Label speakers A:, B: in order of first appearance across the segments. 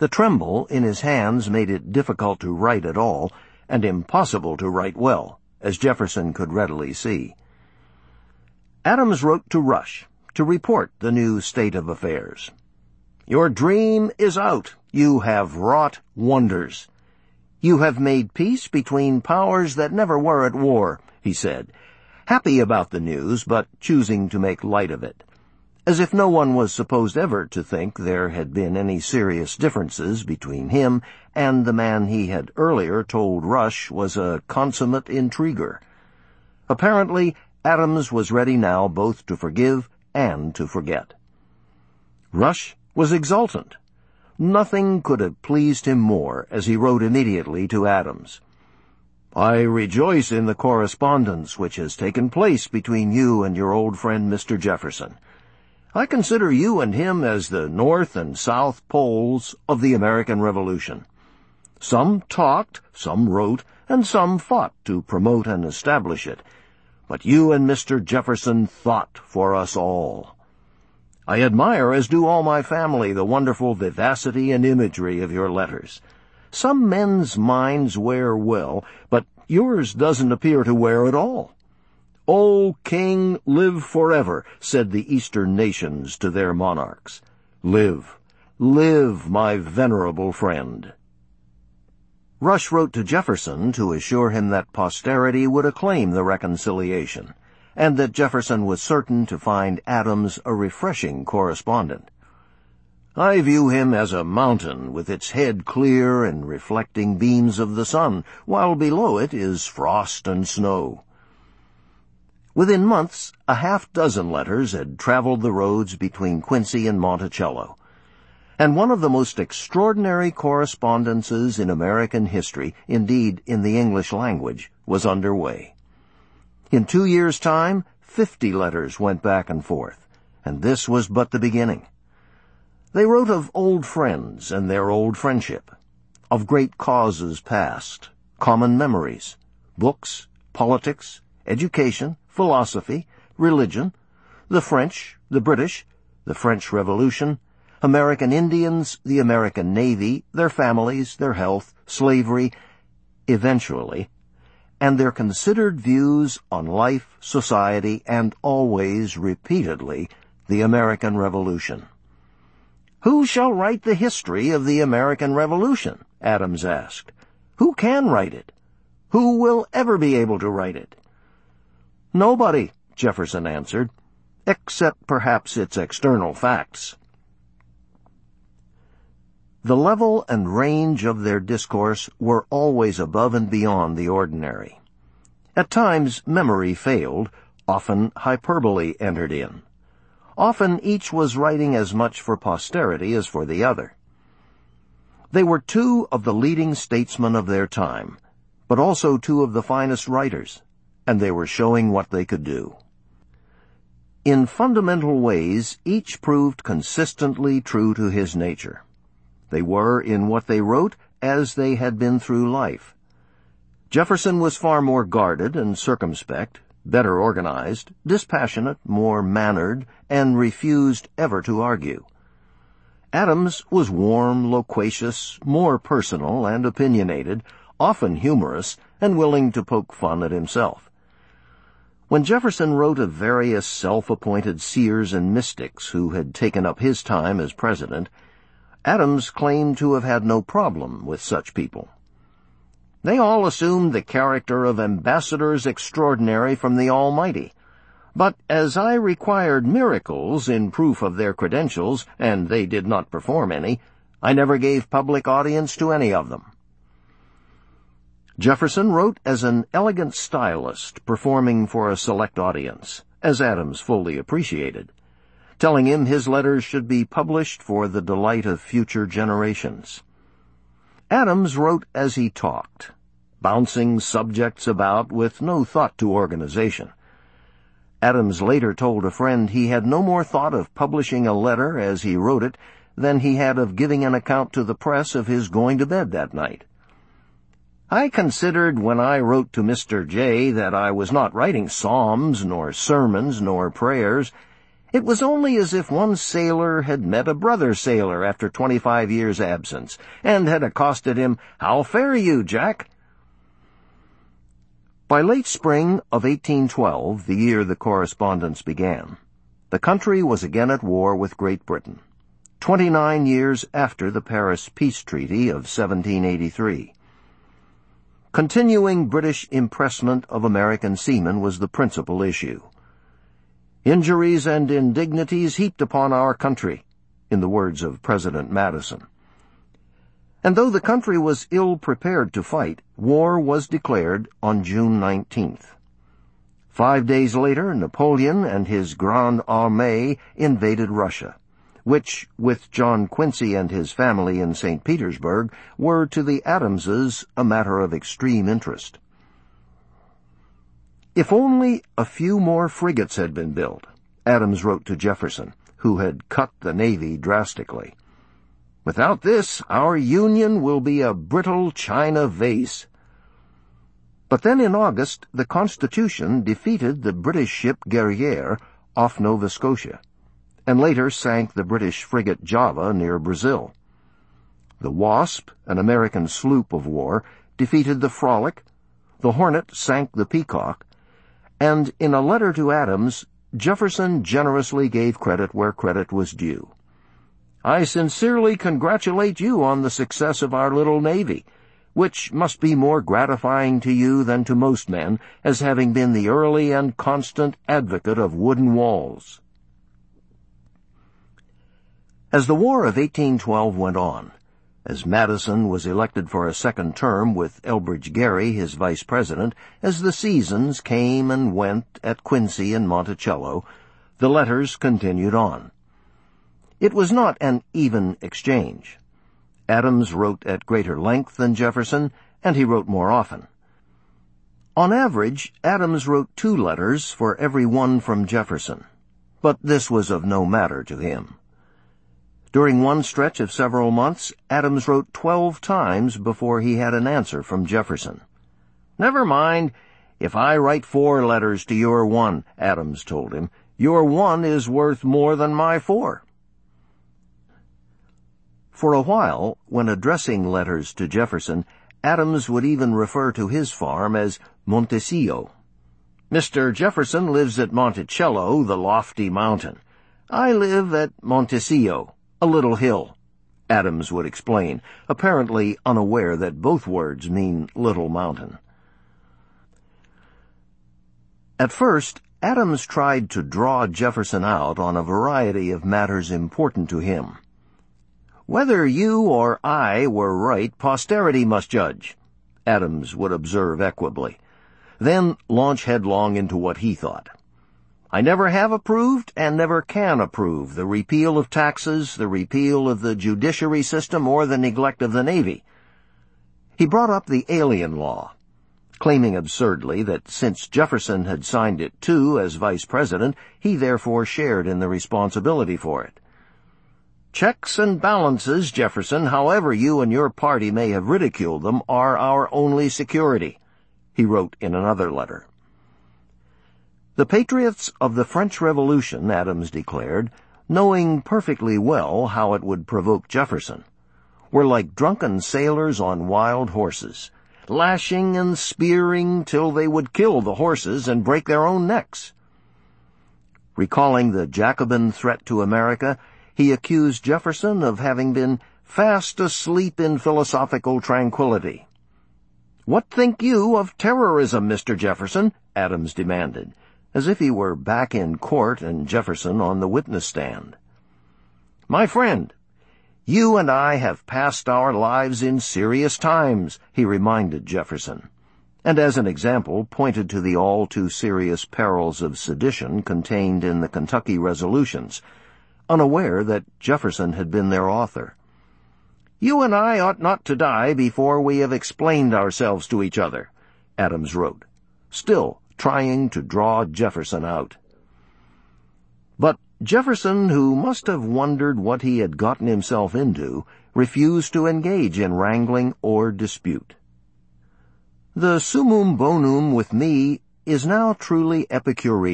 A: The tremble in his hands made it difficult to write at all, and impossible to write well, as Jefferson could readily see. Adams wrote to Rush to report the new state of affairs. "Your dream is out. You have wrought wonders. You have made peace between powers that never were at war," he said, happy about the news, but choosing to make light of it, as if no one was supposed ever to think there had been any serious differences between him and the man he had earlier told Rush was a consummate intriguer. Apparently, Adams was ready now both to forgive and to forget. Rush was exultant. Nothing could have pleased him more, as he wrote immediately to Adams. "I rejoice in the correspondence which has taken place between you and your old friend Mr. Jefferson. I consider you and him as the North and South poles of the American Revolution. Some talked, some wrote, and some fought to promote and establish it, but you and Mr. Jefferson thought for us all. I admire, as do all my family, the wonderful vivacity and imagery of your letters. Some men's minds wear well, but yours doesn't appear to wear at all. O King, live forever, said the Eastern nations to their monarchs. Live, live, my venerable friend." Rush wrote to Jefferson to assure him that posterity would acclaim the reconciliation, and that Jefferson was certain to find Adams a refreshing correspondent. "I view him as a mountain with its head clear and reflecting beams of the sun, while below it is frost and snow." Within months, a half-dozen letters had traveled the roads between Quincy and Monticello, and one of the most extraordinary correspondences in American history, indeed in the English language, was underway. In 2 years' time, 50 letters went back and forth, and this was but the beginning. They wrote of old friends and their old friendship, of great causes past, common memories, books, politics, education, philosophy, religion, the French, the British, the French Revolution, American Indians, the American Navy, their families, their health, slavery, eventually, and their considered views on life, society, and always, repeatedly, the American Revolution. "Who shall write the history of the American Revolution?" Adams asked. "Who can write it? Who will ever be able to write it?" "Nobody," Jefferson answered, "except perhaps its external facts." The level and range of their discourse were always above and beyond the ordinary. At times memory failed, often hyperbole entered in. Often each was writing as much for posterity as for the other. They were two of the leading statesmen of their time, but also two of the finest writers, and they were showing what they could do. In fundamental ways, each proved consistently true to his nature. They were, in what they wrote, as they had been through life. Jefferson was far more guarded and circumspect, better organized, dispassionate, more mannered, and refused ever to argue. Adams was warm, loquacious, more personal and opinionated, often humorous, and willing to poke fun at himself. When Jefferson wrote of various self-appointed seers and mystics who had taken up his time as president, Adams claimed to have had no problem with such people. "They all assumed the character of ambassadors extraordinary from the Almighty. But as I required miracles in proof of their credentials, and they did not perform any, I never gave public audience to any of them." Jefferson wrote as an elegant stylist performing for a select audience, as Adams fully appreciated, telling him his letters should be published for the delight of future generations. Adams wrote as he talked, bouncing subjects about with no thought to organization. Adams later told a friend he had no more thought of publishing a letter as he wrote it than he had of giving an account to the press of his going to bed that night. "I considered when I wrote to Mr. J. that I was not writing psalms, nor sermons, nor prayers. It was only as if one sailor had met a brother sailor after 25 years' absence, and had accosted him, "How fare you, Jack?" By late spring of 1812, the year the correspondence began, the country was again at war with Great Britain, 29 years after the Paris Peace Treaty of 1783. Continuing British impressment of American seamen was the principal issue. "Injuries and indignities heaped upon our country," in the words of President Madison. And though the country was ill prepared to fight, war was declared on June 19th. 5 days later, Napoleon and his Grande Armée invaded Russia, which, with John Quincy and his family in St. Petersburg, were to the Adamses a matter of extreme interest. If only a few more frigates had been built, Adams wrote to Jefferson, who had cut the Navy drastically. "Without this, our Union will be a brittle china vase." But then in August, the Constitution defeated the British ship Guerrière off Nova Scotia, and later sank the British frigate Java near Brazil. The Wasp, an American sloop of war, defeated the Frolic, the Hornet sank the Peacock, and in a letter to Adams, Jefferson generously gave credit where credit was due. "I sincerely congratulate you on the success of our little Navy, which must be more gratifying to you than to most men, as having been the early and constant advocate of wooden walls." As the War of 1812 went on, as Madison was elected for a second term with Elbridge Gerry, his vice president, as the seasons came and went at Quincy and Monticello, the letters continued on. It was not an even exchange. Adams wrote at greater length than Jefferson, and he wrote more often. On average, Adams wrote 2 letters for every one from Jefferson, but this was of no matter to him. During one stretch of several months, Adams wrote 12 times before he had an answer from Jefferson. "Never mind, if I write 4 letters to your 1, Adams told him, "your 1 is worth more than my 4. For a while, when addressing letters to Jefferson, Adams would even refer to his farm as Monticello. "Mr. Jefferson lives at Monticello, the lofty mountain. I live at Monticello, a little hill," Adams would explain, apparently unaware that both words mean little mountain. At first, Adams tried to draw Jefferson out on a variety of matters important to him. "Whether you or I were right, posterity must judge," Adams would observe equably, then launch headlong into what he thought. "I never have approved and never can approve the repeal of taxes, the repeal of the judiciary system, or the neglect of the Navy." He brought up the Alien Law, claiming absurdly that since Jefferson had signed it too as vice president, he therefore shared in the responsibility for it. "Checks and balances, Jefferson, however you and your party may have ridiculed them, are our only security," he wrote in another letter. The patriots of the French Revolution, Adams declared, knowing perfectly well how it would provoke Jefferson, were like drunken sailors on wild horses, lashing and spearing till they would kill the horses and break their own necks. Recalling the Jacobin threat to America, he accused Jefferson of having been fast asleep in philosophical tranquility. "What think you of terrorism, Mr. Jefferson?" Adams demanded, as if he were back in court and Jefferson on the witness stand. "My friend, you and I have passed our lives in serious times," he reminded Jefferson, and as an example pointed to the all-too-serious perils of sedition contained in the Kentucky resolutions, unaware that Jefferson had been their author. "You and I ought not to die before we have explained ourselves to each other," Adams wrote, still trying to draw Jefferson out. But Jefferson, who must have wondered what he had gotten himself into, refused to engage in wrangling or dispute. "The summum bonum with me is now truly Epicurean,"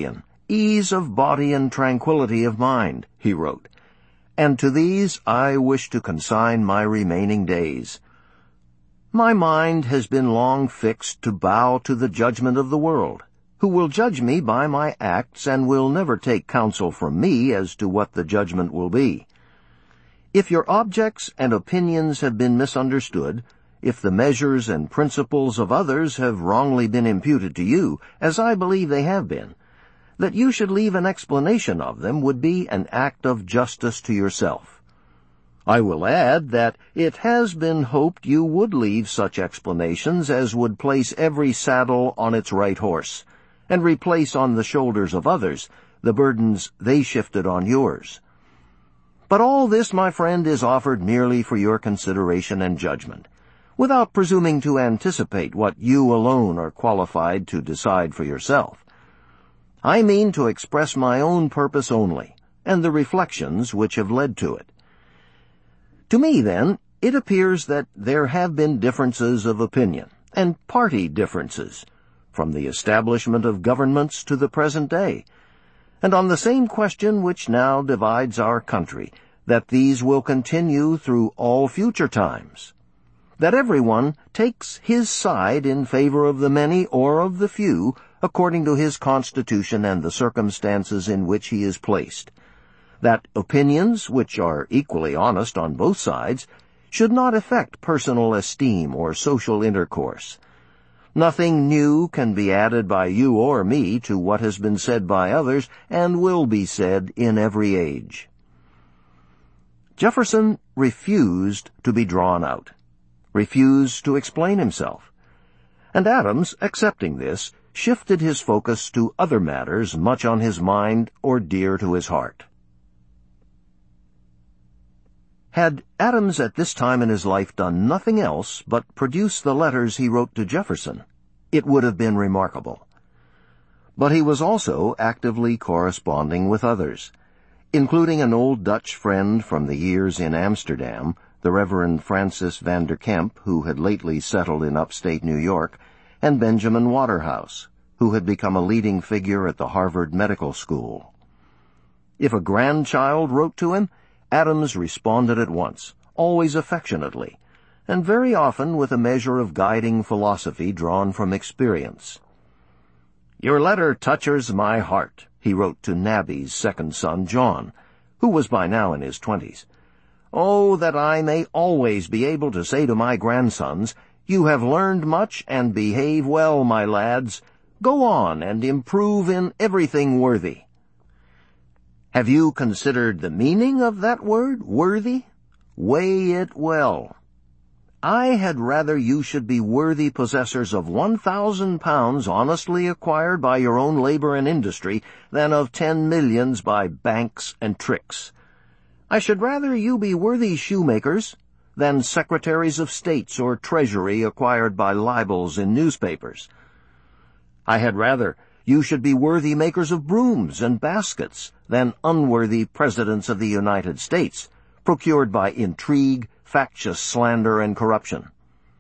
A: ease of body and tranquility of mind," he wrote, "and to these I wish to consign my remaining days. My mind has been long fixed to bow to the judgment of the world, who will judge me by my acts and will never take counsel from me as to what the judgment will be. If your objects and opinions have been misunderstood, if the measures and principles of others have wrongly been imputed to you, as I believe they have been, that you should leave an explanation of them would be an act of justice to yourself. I will add that it has been hoped you would leave such explanations as would place every saddle on its right horse, and replace on the shoulders of others the burdens they shifted on yours. But all this, my friend, is offered merely for your consideration and judgment, without presuming to anticipate what you alone are qualified to decide for yourself. I mean to express my own purpose only, and the reflections which have led to it. To me, then, it appears that there have been differences of opinion, and party differences, from the establishment of governments to the present day, and on the same question which now divides our country, that these will continue through all future times, that everyone takes his side in favor of the many or of the few, according to his constitution and the circumstances in which he is placed, that opinions, which are equally honest on both sides, should not affect personal esteem or social intercourse. Nothing new can be added by you or me to what has been said by others and will be said in every age. Jefferson refused to be drawn out, refused to explain himself, and Adams, accepting this, shifted his focus to other matters much on his mind or dear to his heart. Had Adams at this time in his life done nothing else but produce the letters he wrote to Jefferson, it would have been remarkable. But he was also actively corresponding with others, including an old Dutch friend from the years in Amsterdam, the Reverend Francis van der Kemp, who had lately settled in upstate New York, and Benjamin Waterhouse, who had become a leading figure at the Harvard Medical School. If a grandchild wrote to him, Adams responded at once, always affectionately, and very often with a measure of guiding philosophy drawn from experience. "Your letter touches my heart," he wrote to Nabby's second son, John, who was by now in his 20s. "Oh, that I may always be able to say to my grandsons, 'You have learned much and behave well, my lads. Go on and improve in everything worthy.' Have you considered the meaning of that word, worthy? Weigh it well. I had rather you should be worthy possessors of 1,000 pounds honestly acquired by your own labor and industry than of 10 millions by banks and tricks. I should rather you be worthy shoemakers than secretaries of states or treasury acquired by libels in newspapers. I had rather you should be worthy makers of brooms and baskets than unworthy presidents of the United States, procured by intrigue, factious slander, and corruption."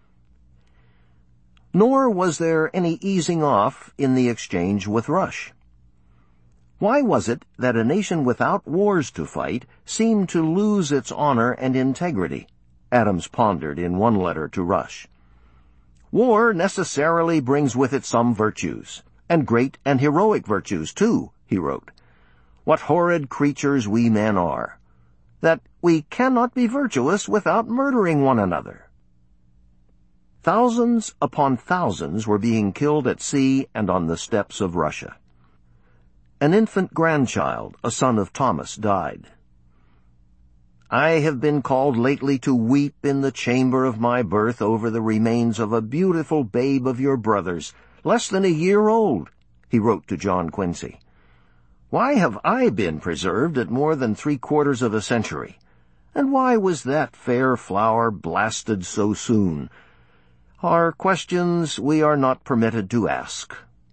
A: Nor was there any easing off in the exchange with Rush. Why was it that a nation without wars to fight seemed to lose its honor and integrity? Adams pondered in one letter to Rush. "War necessarily brings with it some virtues, and great and heroic virtues, too," he wrote. "What horrid creatures we men are, that we cannot be virtuous without murdering one another." Thousands upon thousands were being killed at sea and on the steppes of Russia. An infant grandchild, a son of Thomas, died. "I have been called lately to weep in the chamber of my birth over the remains of a beautiful babe of your brothers, less than a year old," he wrote to John Quincy. "Why have I been preserved at more than 3/4 of a century? And why was that fair flower blasted so soon? Are questions we are not permitted to ask."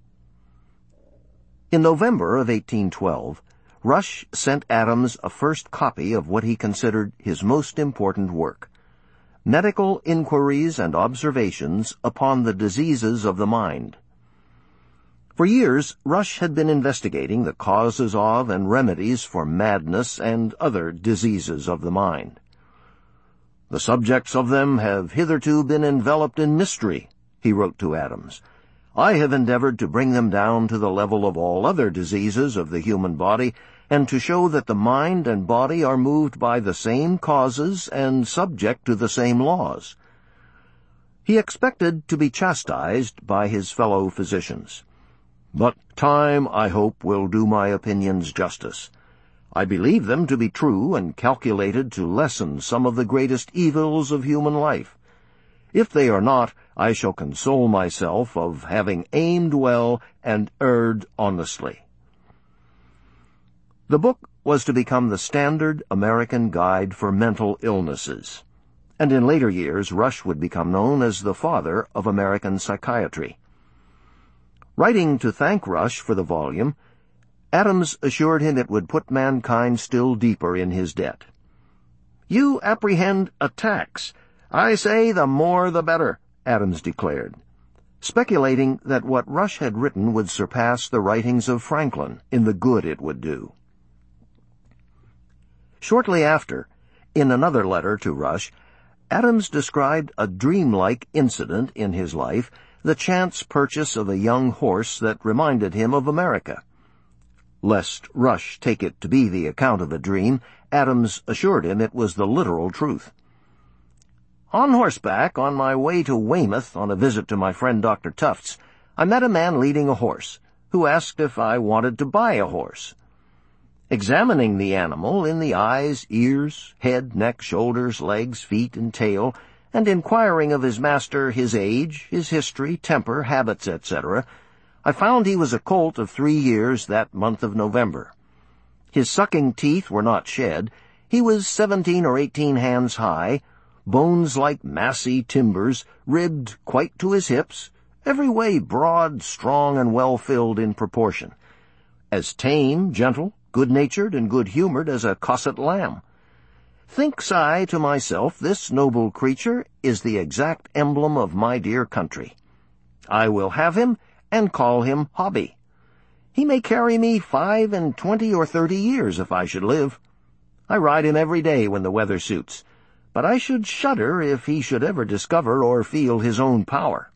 A: In November of 1812, Rush sent Adams a first copy of what he considered his most important work, Medical Inquiries and Observations upon the Diseases of the Mind. For years, Rush had been investigating the causes of and remedies for madness and other diseases of the mind. "The subjects of them have hitherto been enveloped in mystery," he wrote to Adams. "I have endeavored to bring them down to the level of all other diseases of the human body, and to show that the mind and body are moved by the same causes and subject to the same laws." He expected to be chastised by his fellow physicians. "But time, I hope, will do my opinions justice. I believe them to be true and calculated to lessen some of the greatest evils of human life. If they are not, I shall console myself of having aimed well and erred honestly." The book was to become the standard American guide for mental illnesses, and in later years Rush would become known as the father of American psychiatry. Writing to thank Rush for the volume, Adams assured him it would put mankind still deeper in his debt. "You apprehend a tax. I say the more the better," Adams declared, speculating that what Rush had written would surpass the writings of Franklin in the good it would do. Shortly after, in another letter to Rush, Adams described a dreamlike incident in his life, the chance purchase of a young horse that reminded him of America. Lest Rush take it to be the account of a dream, Adams assured him it was the literal truth. "On horseback, on my way to Weymouth on a visit to my friend Dr. Tufts, I met a man leading a horse, who asked if I wanted to buy a horse. Examining the animal in the eyes, ears, head, neck, shoulders, legs, feet, and tail, and inquiring of his master his age, his history, temper, habits, etc., I found he was a colt of 3 years that month of November. His sucking teeth were not shed. He was 17 or 18 hands high, bones like massy timbers, ribbed quite to his hips, every way broad, strong, and well-filled in proportion, as tame, gentle, good-natured, and good-humored as a Cosset lamb. Thinks I to myself, this noble creature is the exact emblem of my dear country. I will have him, and call him Hobby. He may carry me 25 or 30 years if I should live. I ride him every day when the weather suits, but I should shudder if he should ever discover or feel his own power."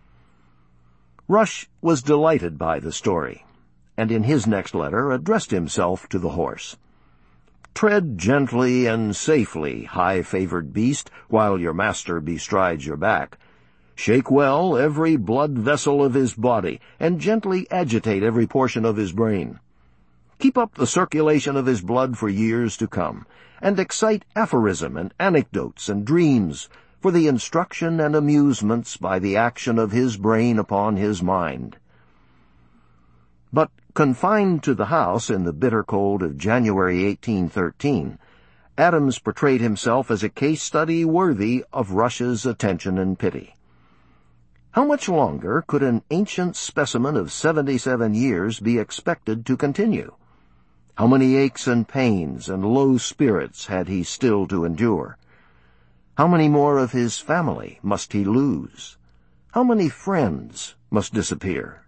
A: Rush was delighted by the story, and in his next letter addressed himself to the horse. "Tread gently and safely, high-favored beast, while your master bestrides your back. Shake well every blood vessel of his body, and gently agitate every portion of his brain. Keep up the circulation of his blood for years to come, and excite aphorism and anecdotes and dreams for the instruction and amusements by the action of his brain upon his mind." But confined to the house in the bitter cold of January 1813, Adams portrayed himself as a case study worthy of Rush's attention and pity. How much longer could an ancient specimen of 77 years be expected to continue? How many aches and pains and low spirits had he still to endure? How many more of his family must he lose? How many friends must disappear?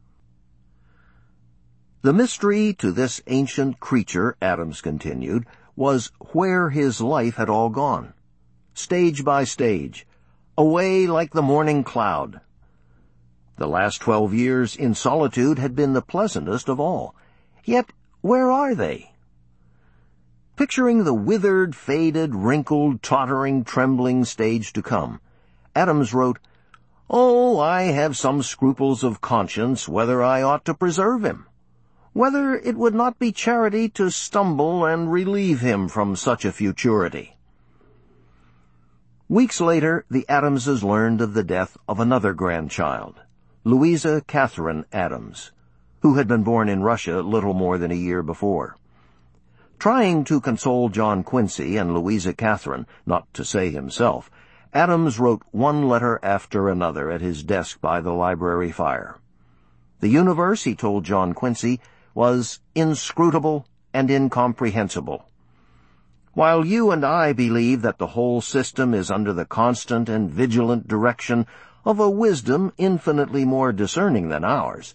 A: The mystery to this ancient creature, Adams continued, was where his life had all gone, stage by stage, away like the morning cloud. The last 12 years in solitude had been the pleasantest of all. Yet where are they? Picturing the withered, faded, wrinkled, tottering, trembling stage to come, Adams wrote, "Oh, I have some scruples of conscience whether I ought to preserve him, whether it would not be charity to stumble and relieve him from such a futurity." Weeks later, the Adamses learned of the death of another grandchild, Louisa Catherine Adams, who had been born in Russia little more than a year before. Trying to console John Quincy and Louisa Catherine, not to say himself, Adams wrote one letter after another at his desk by the library fire. The universe, he told John Quincy, was inscrutable and incomprehensible. While you and I believe that the whole system is under the constant and vigilant direction of a wisdom infinitely more discerning than ours,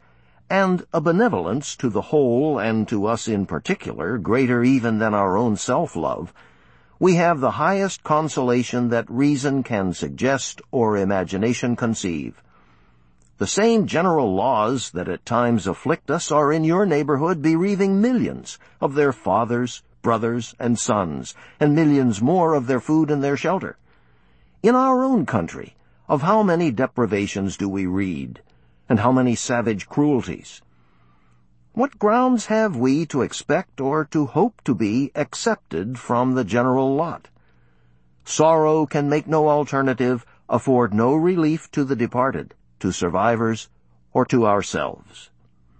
A: and a benevolence to the whole and to us in particular, greater even than our own self-love, we have the highest consolation that reason can suggest or imagination conceive. The same general laws that at times afflict us are in your neighborhood bereaving millions of their fathers, brothers, and sons, and millions more of their food and their shelter. In our own country, of how many deprivations do we read, and how many savage cruelties? What grounds have we to expect or to hope to be accepted from the general lot? Sorrow can make no alternative, afford no relief to the departed, to survivors, or to ourselves.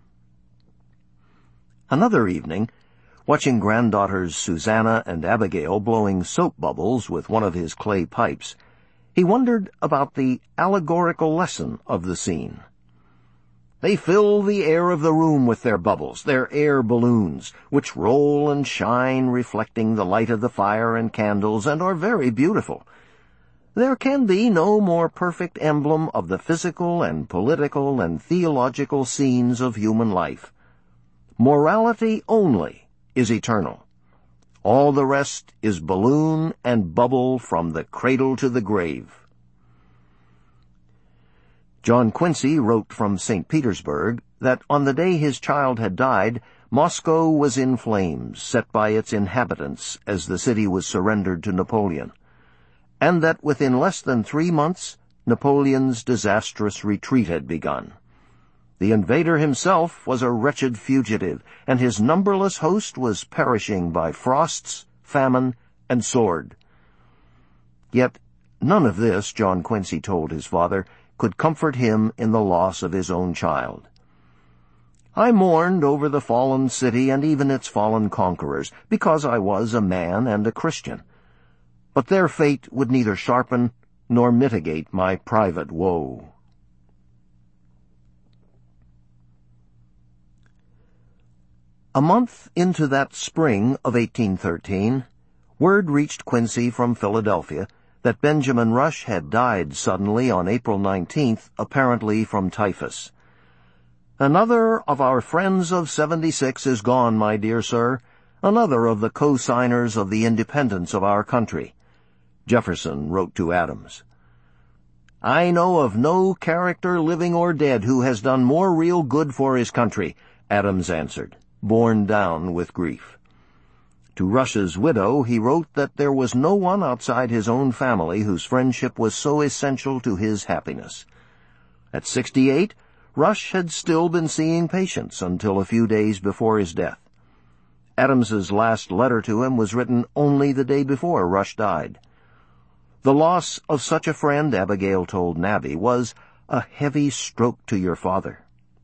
A: Another evening, watching granddaughters Susanna and Abigail blowing soap bubbles with one of his clay pipes, he wondered about the allegorical lesson of the scene. They fill the air of the room with their bubbles, their air balloons, which roll and shine, reflecting the light of the fire and candles, and are very beautiful. There can be no more perfect emblem of the physical and political and theological scenes of human life. Morality only is eternal. All the rest is balloon and bubble from the cradle to the grave. John Quincy wrote from St. Petersburg that on the day his child had died, Moscow was in flames, set by its inhabitants as the city was surrendered to Napoleon, and that within less than 3 months Napoleon's disastrous retreat had begun. The invader himself was a wretched fugitive, and his numberless host was perishing by frosts, famine, and sword. Yet none of this, John Quincy told his father, could comfort him in the loss of his own child. I mourned over the fallen city and even its fallen conquerors, because I was a man and a Christian. But their fate would neither sharpen nor mitigate my private woe. A month into that spring of 1813, word reached Quincy from Philadelphia that Benjamin Rush had died suddenly on April 19th, apparently from typhus. "Another of our friends of 76 is gone, my dear sir, another of the co-signers of the independence of our country," Jefferson wrote to Adams. "I know of no character, living or dead, who has done more real good for his country," Adams answered, borne down with grief. To Rush's widow he wrote that there was no one outside his own family whose friendship was so essential to his happiness. At 68, Rush had still been seeing patients until a few days before his death. Adams's last letter to him was written only the day before Rush died. The loss of such a friend, Abigail told Nabby, was a heavy stroke to your father.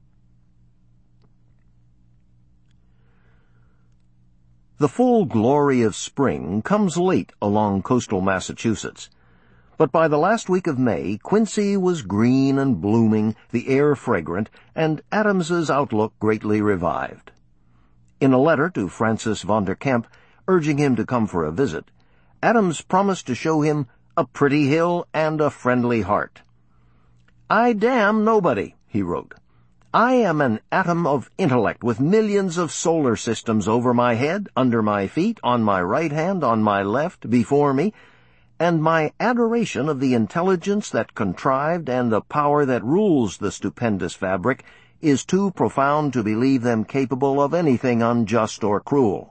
A: The full glory of spring comes late along coastal Massachusetts. But by the last week of May, Quincy was green and blooming, the air fragrant, and Adams's outlook greatly revived. In a letter to Francis von der Kemp, urging him to come for a visit, Adams promised to show him a pretty hill and a friendly heart. "I damn nobody," he wrote. "I am an atom of intellect with millions of solar systems over my head, under my feet, on my right hand, on my left, before me, and my adoration of the intelligence that contrived and the power that rules the stupendous fabric is too profound to believe them capable of anything unjust or cruel."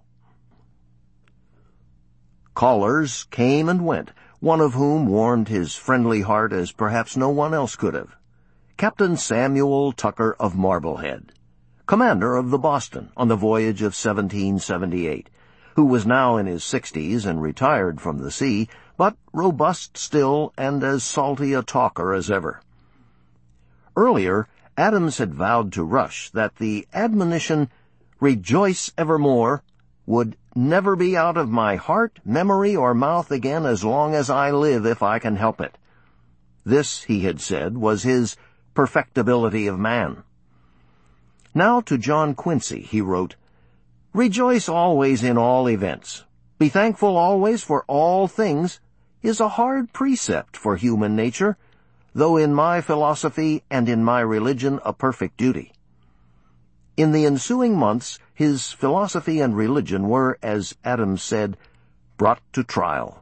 A: Callers came and went, one of whom warmed his friendly heart as perhaps no one else could have. Captain Samuel Tucker of Marblehead, commander of the Boston on the voyage of 1778, who was now in his 60s and retired from the sea, but robust still and as salty a talker as ever. Earlier, Adams had vowed to Rush that the admonition, "Rejoice evermore," would never be out of my heart, memory, or mouth again as long as I live if I can help it. This, he had said, was his perfectibility of man. Now to John Quincy he wrote, "Rejoice always in all events. Be thankful always for all things is a hard precept for human nature, though in my philosophy and in my religion a perfect duty. In the ensuing months, his philosophy and religion were, as Adams said, brought to trial.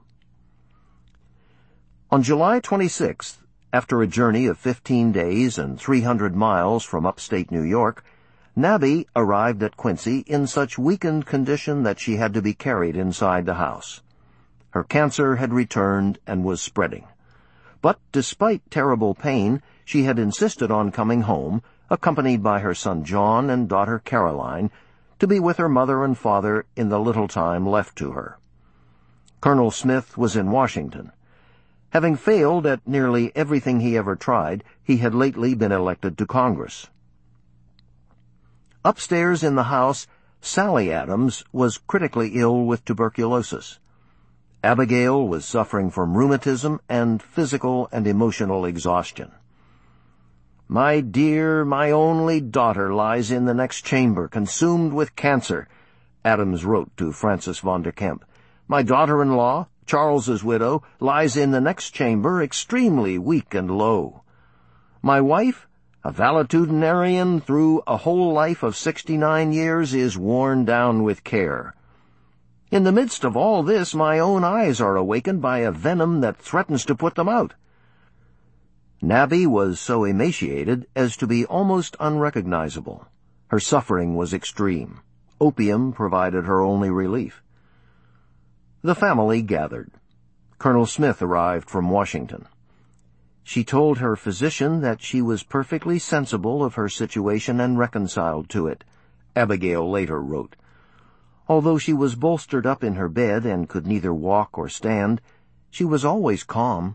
A: On July 26th, after a journey of 15 days and 300 miles from upstate New York, Nabby arrived at Quincy in such weakened condition that she had to be carried inside the house. Her cancer had returned and was spreading. But despite terrible pain, she had insisted on coming home, accompanied by her son John and daughter Caroline, to be with her mother and father in the little time left to her. Colonel Smith was in Washington. Having failed at nearly everything he ever tried, he had lately been elected to Congress. Upstairs in the house, Sally Adams was critically ill with tuberculosis. Abigail was suffering from rheumatism and physical and emotional exhaustion. "My dear, my only daughter lies in the next chamber, consumed with cancer," Adams wrote to Frances von der Kemp. "My daughter-in-law, Charles's widow, lies in the next chamber, extremely weak and low. My wife, a valetudinarian through a whole life of 69 years, is worn down with care. In the midst of all this, my own eyes are awakened by a venom that threatens to put them out." Nabby was so emaciated as to be almost unrecognizable. Her suffering was extreme. Opium provided her only relief. The family gathered. Colonel Smith arrived from Washington. She told her physician that she was perfectly sensible of her situation and reconciled to it, Abigail later wrote. Although she was bolstered up in her bed and could neither walk or stand, she was always calm.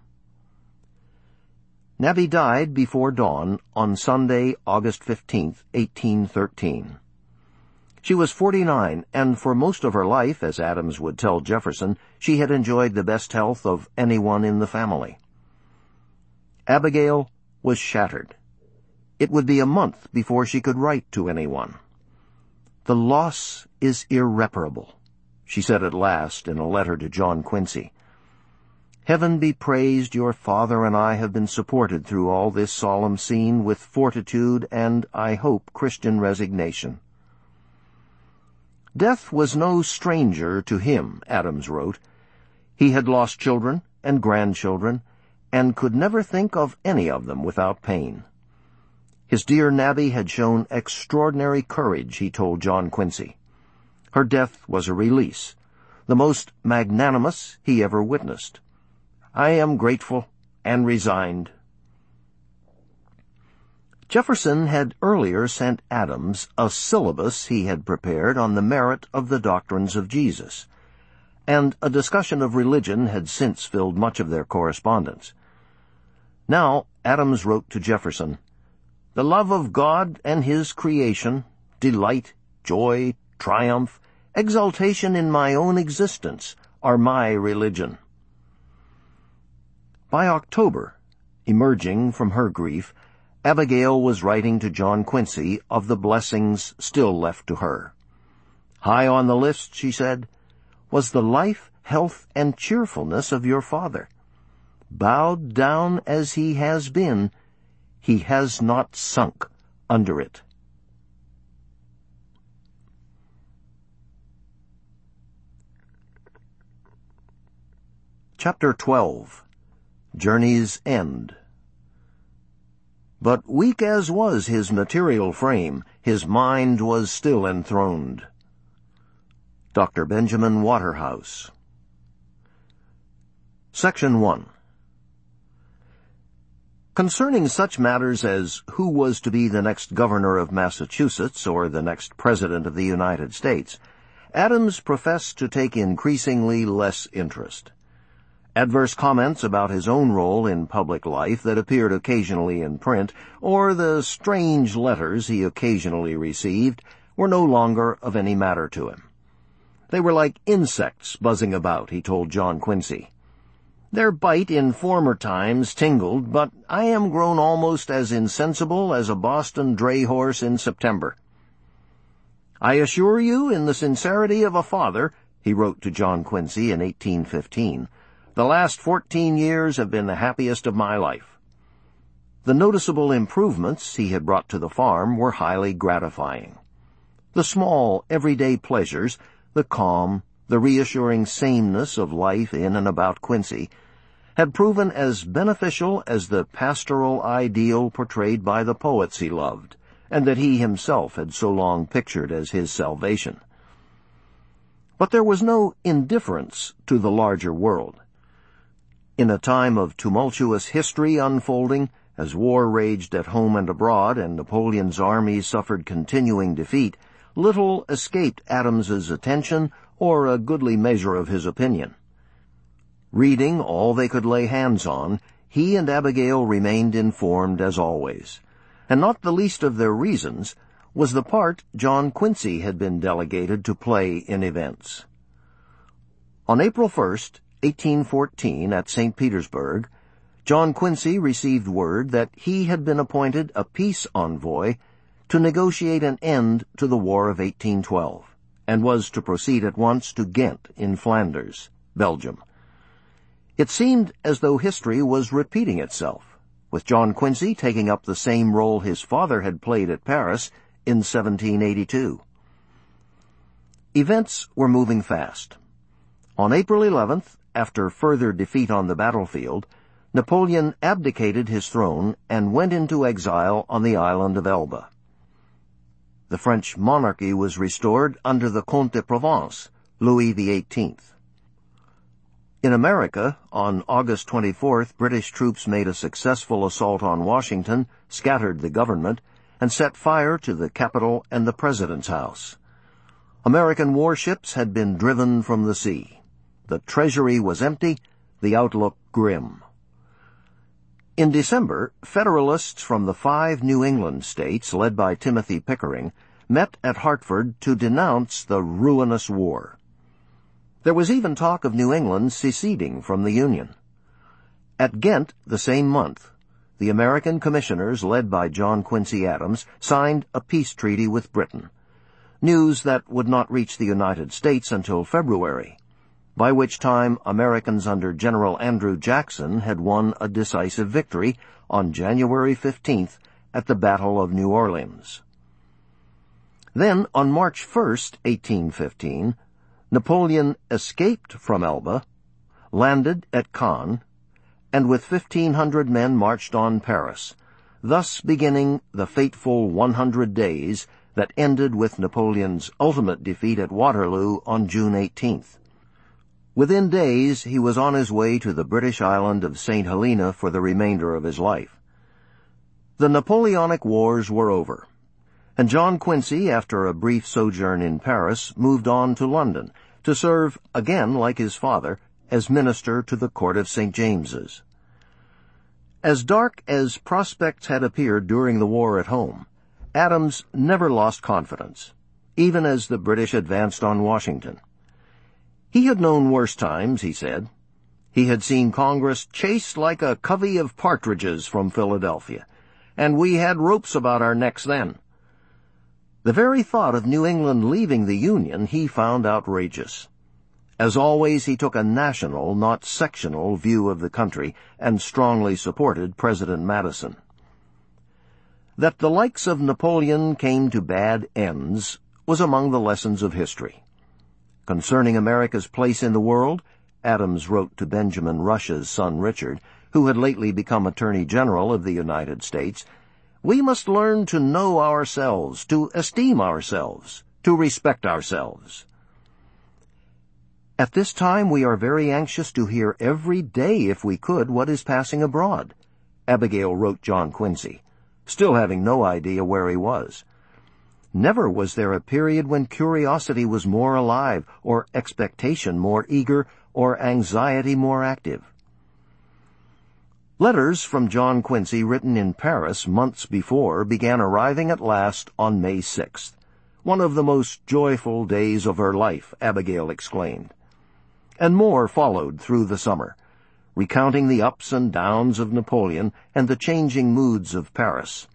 A: Nabby died before dawn on Sunday, August 15, 1813. She was 49, and for most of her life, as Adams would tell Jefferson, she had enjoyed the best health of anyone in the family. Abigail was shattered. It would be a month before she could write to anyone. "The loss is irreparable," she said at last in a letter to John Quincy. "Heaven be praised, your father and I have been supported through all this solemn scene with fortitude and, I hope, Christian resignation." Death was no stranger to him, Adams wrote. He had lost children and grandchildren, and could never think of any of them without pain. His dear Nabby had shown extraordinary courage, he told John Quincy. Her death was a release, the most magnanimous he ever witnessed. "I am grateful and resigned." Jefferson had earlier sent Adams a syllabus he had prepared on the merit of the doctrines of Jesus, and a discussion of religion had since filled much of their correspondence. Now Adams wrote to Jefferson, "The love of God and His creation, delight, joy, triumph, exultation in my own existence are my religion." By October, emerging from her grief, Abigail was writing to John Quincy of the blessings still left to her. "High on the list," she said, "was the life, health, and cheerfulness of your father. Bowed down as he has been, he has not sunk under it." Chapter 12. Journey's End. But weak as was his material frame, his mind was still enthroned. Dr. Benjamin Waterhouse. Section 1. Concerning such matters as who was to be the next governor of Massachusetts or the next president of the United States, Adams professed to take increasingly less interest. Adverse comments about his own role in public life that appeared occasionally in print, or the strange letters he occasionally received, were no longer of any matter to him. They were like insects buzzing about, he told John Quincy. "Their bite in former times tingled, but I am grown almost as insensible as a Boston dray horse in September. I assure you, in the sincerity of a father," he wrote to John Quincy in 1815, "the last 14 years have been the happiest of my life." The noticeable improvements he had brought to the farm were highly gratifying. The small, everyday pleasures, the calm, the reassuring sameness of life in and about Quincy, had proven as beneficial as the pastoral ideal portrayed by the poets he loved, and that he himself had so long pictured as his salvation. But there was no indifference to the larger world. In a time of tumultuous history unfolding, as war raged at home and abroad and Napoleon's armies suffered continuing defeat, little escaped Adams's attention or a goodly measure of his opinion. Reading all they could lay hands on, he and Abigail remained informed as always, and not the least of their reasons was the part John Quincy had been delegated to play in events. On April 1st, 1814, at St. Petersburg, John Quincy received word that he had been appointed a peace envoy to negotiate an end to the War of 1812, and was to proceed at once to Ghent in Flanders, Belgium. It seemed as though history was repeating itself, with John Quincy taking up the same role his father had played at Paris in 1782. Events were moving fast. On April 11th, after further defeat on the battlefield, Napoleon abdicated his throne and went into exile on the island of Elba. The French monarchy was restored under the Comte de Provence, Louis XVIII. In America, on August 24th, British troops made a successful assault on Washington, scattered the government, and set fire to the Capitol and the President's house. American warships had been driven from the sea. The treasury was empty, the outlook grim. In December, Federalists from the 5 New England states, led by Timothy Pickering, met at Hartford to denounce the ruinous war. There was even talk of New England seceding from the Union. At Ghent the same month, the American commissioners, led by John Quincy Adams, signed a peace treaty with Britain, news that would not reach the United States until February, by which time Americans under General Andrew Jackson had won a decisive victory on January 15th at the Battle of New Orleans. Then, on March 1st, 1815, Napoleon escaped from Elba, landed at Caen, and with 1,500 men marched on Paris, thus beginning the fateful 100 days that ended with Napoleon's ultimate defeat at Waterloo on June 18th. Within days, he was on his way to the British island of St. Helena for the remainder of his life. The Napoleonic Wars were over, and John Quincy, after a brief sojourn in Paris, moved on to London to serve, again like his father, as minister to the court of St. James's. As dark as prospects had appeared during the war at home, Adams never lost confidence, even as the British advanced on Washington. He had known worse times, he said. He had seen Congress chased like a covey of partridges from Philadelphia, and we had ropes about our necks then. The very thought of New England leaving the Union he found outrageous. As always, he took a national, not sectional, view of the country and strongly supported President Madison. That the likes of Napoleon came to bad ends was among the lessons of history. Concerning America's place in the world, Adams wrote to Benjamin Rush's son Richard, who had lately become Attorney General of the United States, "We must learn to know ourselves, to esteem ourselves, to respect ourselves." At this time we are very anxious to hear every day, if we could, what is passing abroad, Abigail wrote John Quincy, still having no idea where he was. Never was there a period when curiosity was more alive, or expectation more eager, or anxiety more active. Letters from John Quincy written in Paris months before began arriving at last on May 6th. "One of the most joyful days of her life," Abigail exclaimed. And more followed through the summer, recounting the ups and downs of Napoleon and the changing moods of Paris.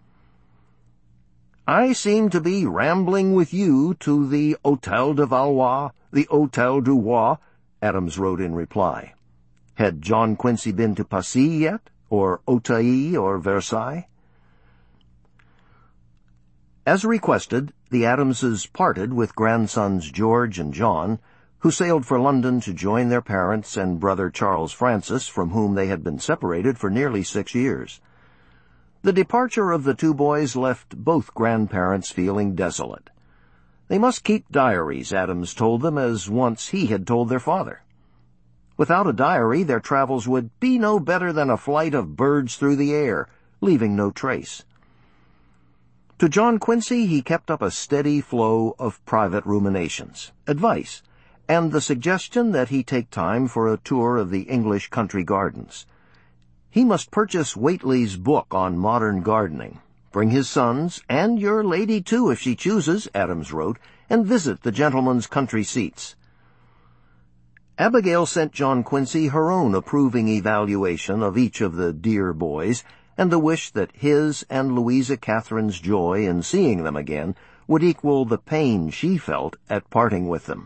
A: "I seem to be rambling with you to the Hôtel de Valois, the Hôtel du Roi," Adams wrote in reply. Had John Quincy been to Passy yet, or Auteuil, or Versailles? As requested, the Adamses parted with grandsons George and John, who sailed for London to join their parents and brother Charles Francis, from whom they had been separated for nearly 6 years. The departure of the two boys left both grandparents feeling desolate. They must keep diaries, Adams told them, as once he had told their father. Without a diary, their travels would be no better than a flight of birds through the air, leaving no trace. To John Quincy he kept up a steady flow of private ruminations, advice, and the suggestion that he take time for a tour of the English country gardens. He must purchase Whately's book on modern gardening, bring his sons, and your lady too if she chooses, Adams wrote, and visit the gentlemen's country seats. Abigail sent John Quincy her own approving evaluation of each of the dear boys, and the wish that his and Louisa Catherine's joy in seeing them again would equal the pain she felt at parting with them.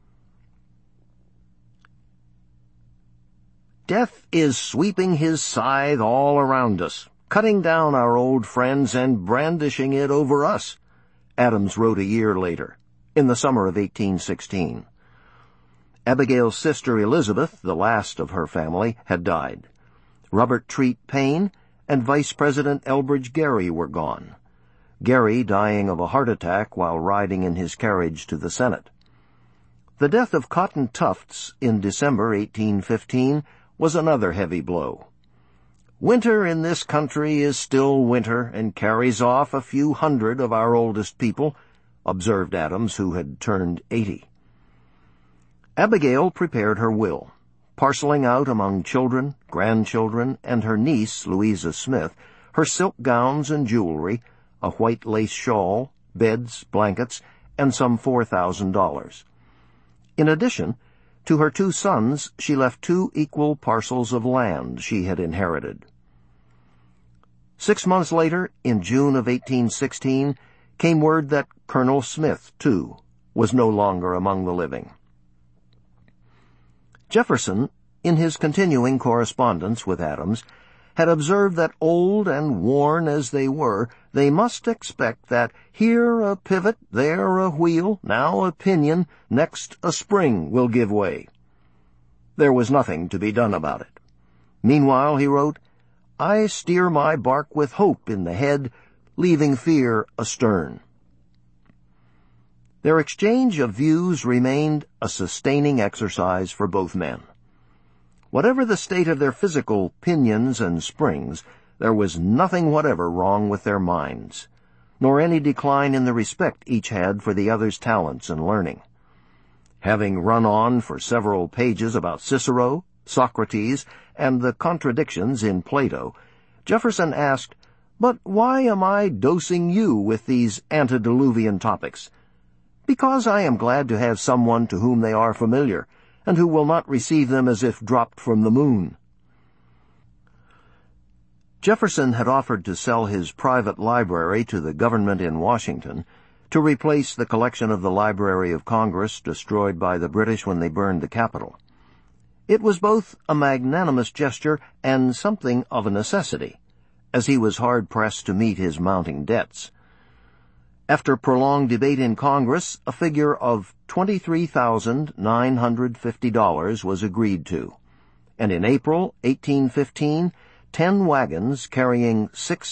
A: Death is sweeping his scythe all around us, cutting down our old friends and brandishing it over us, Adams wrote a year later, in the summer of 1816. Abigail's sister Elizabeth, the last of her family, had died. Robert Treat Paine and Vice President Elbridge Gerry were gone, Gerry dying of a heart attack while riding in his carriage to the Senate. The death of Cotton Tufts in December 1815 was another heavy blow. Winter in this country is still winter and carries off a few hundred of our oldest people, observed Adams, who had turned 80. Abigail prepared her will, parceling out among children, grandchildren, and her niece, Louisa Smith, her silk gowns and jewelry, a white lace shawl, beds, blankets, and some $4,000. In addition, to her two sons she left 2 equal parcels of land she had inherited. 6 months later, in June of 1816, came word that Colonel Smith, too, was no longer among the living. Jefferson, in his continuing correspondence with Adams, had observed that old and worn as they were, they must expect that here a pivot, there a wheel, now a pinion, next a spring will give way. There was nothing to be done about it. Meanwhile, he wrote, I steer my bark with hope in the head, leaving fear astern. Their exchange of views remained a sustaining exercise for both men. Whatever the state of their physical pinions and springs, there was nothing whatever wrong with their minds, nor any decline in the respect each had for the other's talents and learning. Having run on for several pages about Cicero, Socrates, and the contradictions in Plato, Jefferson asked, "But why am I dosing you with these antediluvian topics?" "Because I am glad to have someone to whom they are familiar, and who will not receive them as if dropped from the moon." Jefferson had offered to sell his private library to the government in Washington to replace the collection of the Library of Congress destroyed by the British when they burned the Capitol. It was both a magnanimous gesture and something of a necessity, as he was hard-pressed to meet his mounting debts. After prolonged debate in Congress, a figure of $23,950 was agreed to, and in April 1815, 10 wagons carrying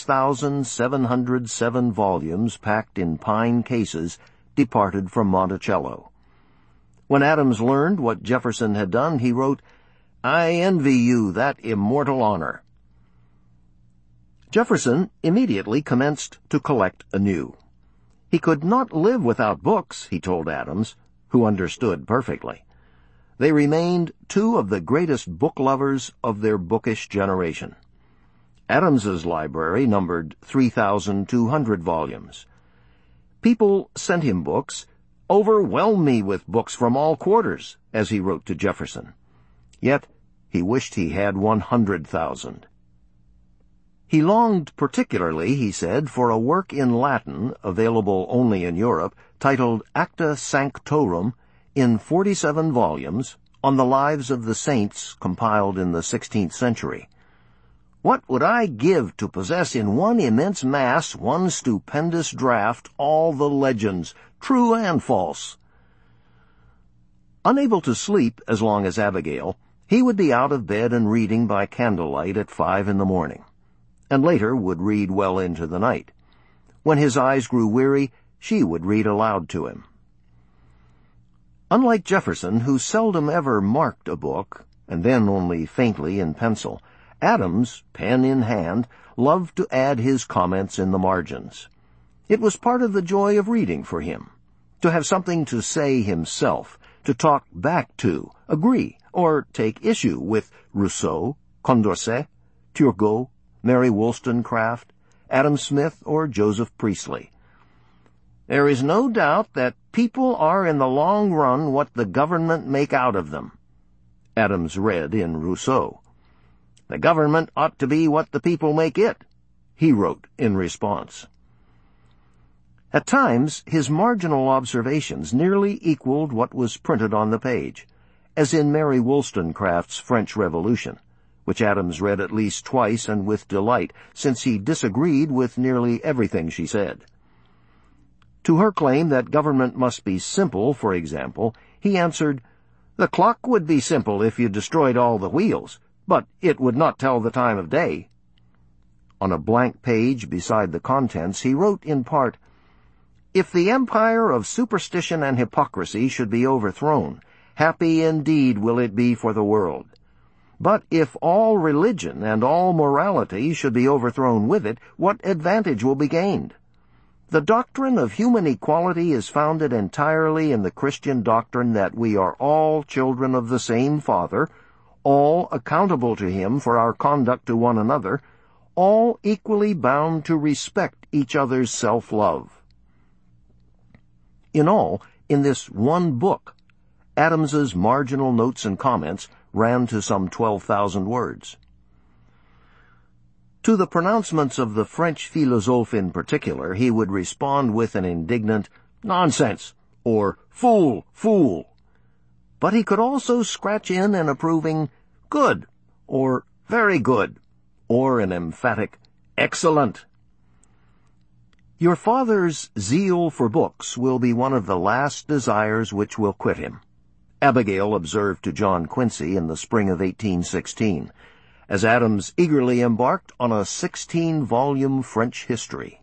A: 6,707 volumes packed in pine cases departed from Monticello. When Adams learned what Jefferson had done, he wrote, "I envy you that immortal honor." Jefferson immediately commenced to collect anew. He could not live without books, he told Adams, who understood perfectly. They remained 2 of the greatest book lovers of their bookish generation. Adams's library numbered 3,200 volumes. People sent him books, "overwhelm me with books from all quarters," as he wrote to Jefferson. Yet he wished he had 100,000. He longed particularly, he said, for a work in Latin, available only in Europe, titled Acta Sanctorum, in 47 volumes, on the lives of the saints compiled in the 16th century. What would I give to possess in one immense mass, one stupendous draft, all the legends, true and false? Unable to sleep as long as Abigail, he would be out of bed and reading by candlelight at 5 in the morning, and later would read well into the night. When his eyes grew weary, she would read aloud to him. Unlike Jefferson, who seldom ever marked a book, and then only faintly in pencil, Adams, pen in hand, loved to add his comments in the margins. It was part of the joy of reading for him, to have something to say himself, to talk back to, agree, or take issue with Rousseau, Condorcet, Turgot, Mary Wollstonecraft, Adam Smith, or Joseph Priestley. There is no doubt that people are in the long run what the government make out of them, Adams read in Rousseau. The government ought to be what the people make it, he wrote in response. At times, his marginal observations nearly equaled what was printed on the page, as in Mary Wollstonecraft's French Revolution, which Adams read at least twice and with delight, since he disagreed with nearly everything she said. To her claim that government must be simple, for example, he answered, "The clock would be simple if you destroyed all the wheels, but it would not tell the time of day." On a blank page beside the contents, he wrote in part, "If the empire of superstition and hypocrisy should be overthrown, happy indeed will it be for the world. But if all religion and all morality should be overthrown with it, what advantage will be gained? The doctrine of human equality is founded entirely in the Christian doctrine that we are all children of the same Father, all accountable to Him for our conduct to one another, all equally bound to respect each other's self-love." In all, in this one book, Adams's marginal notes and comments ran to some 12,000 words. To the pronouncements of the French philosophe in particular, he would respond with an indignant "nonsense" or "fool, fool." But he could also scratch in an approving "good" or "very good," or an emphatic "excellent." Your father's zeal for books will be one of the last desires which will quit him, Abigail observed to John Quincy in the spring of 1816, as Adams eagerly embarked on a 16-volume French history.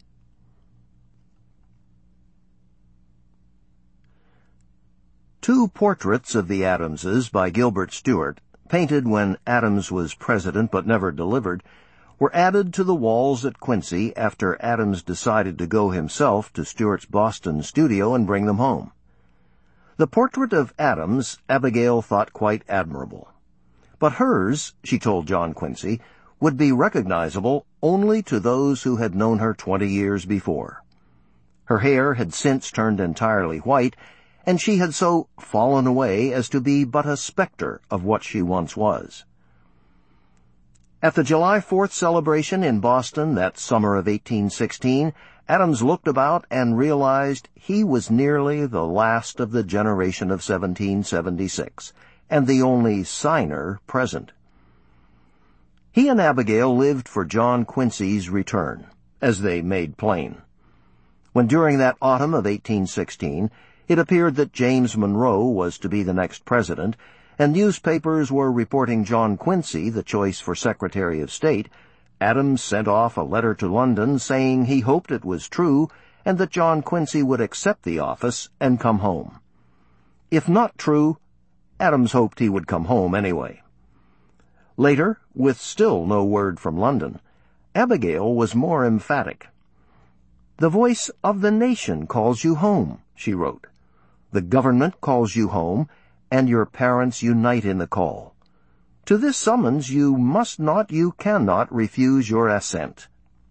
A: Two portraits of the Adamses by Gilbert Stuart, painted when Adams was president but never delivered, were added to the walls at Quincy after Adams decided to go himself to Stuart's Boston studio and bring them home. The portrait of Adams Abigail thought quite admirable. But hers, she told John Quincy, would be recognizable only to those who had known her 20 years before. Her hair had since turned entirely white, and she had so fallen away as to be but a specter of what she once was. At the July 4th celebration in Boston that summer of 1816, Adams looked about and realized he was nearly the last of the generation of 1776, and the only signer present. He and Abigail lived for John Quincy's return, as they made plain. When during that autumn of 1816, it appeared that James Monroe was to be the next president, and newspapers were reporting John Quincy the choice for Secretary of State, Adams sent off a letter to London saying he hoped it was true and that John Quincy would accept the office and come home. If not true, Adams hoped he would come home anyway. Later, with still no word from London, Abigail was more emphatic. "The voice of the nation calls you home," she wrote. "The government calls you home, and your parents unite in the call. To this summons you must not, you cannot refuse your assent."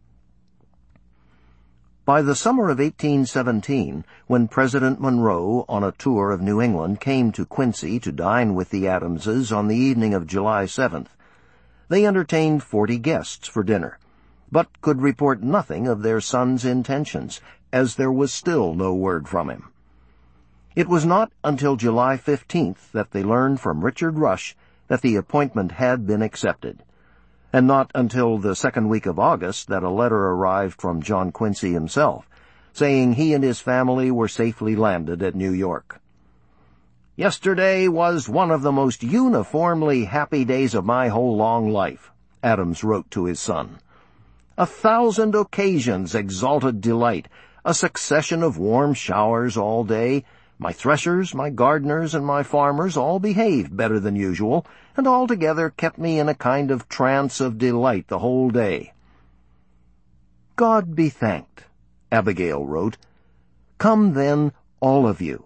A: By the summer of 1817, when President Monroe, on a tour of New England, came to Quincy to dine with the Adamses on the evening of July 7th, they entertained 40 guests for dinner, but could report nothing of their son's intentions, as there was still no word from him. It was not until July 15th that they learned from Richard Rush that the appointment had been accepted. and not until the second week of August that a letter arrived from John Quincy himself, saying he and his family were safely landed at New York. "Yesterday was one of the most uniformly happy days of my whole long life," Adams wrote to his son. "1,000 occasions exalted delight, a succession of warm showers all day. My threshers, my gardeners, and my farmers all behaved better than usual, and altogether kept me in a kind of trance of delight the whole day." "God be thanked," Abigail wrote. "Come then, all of you."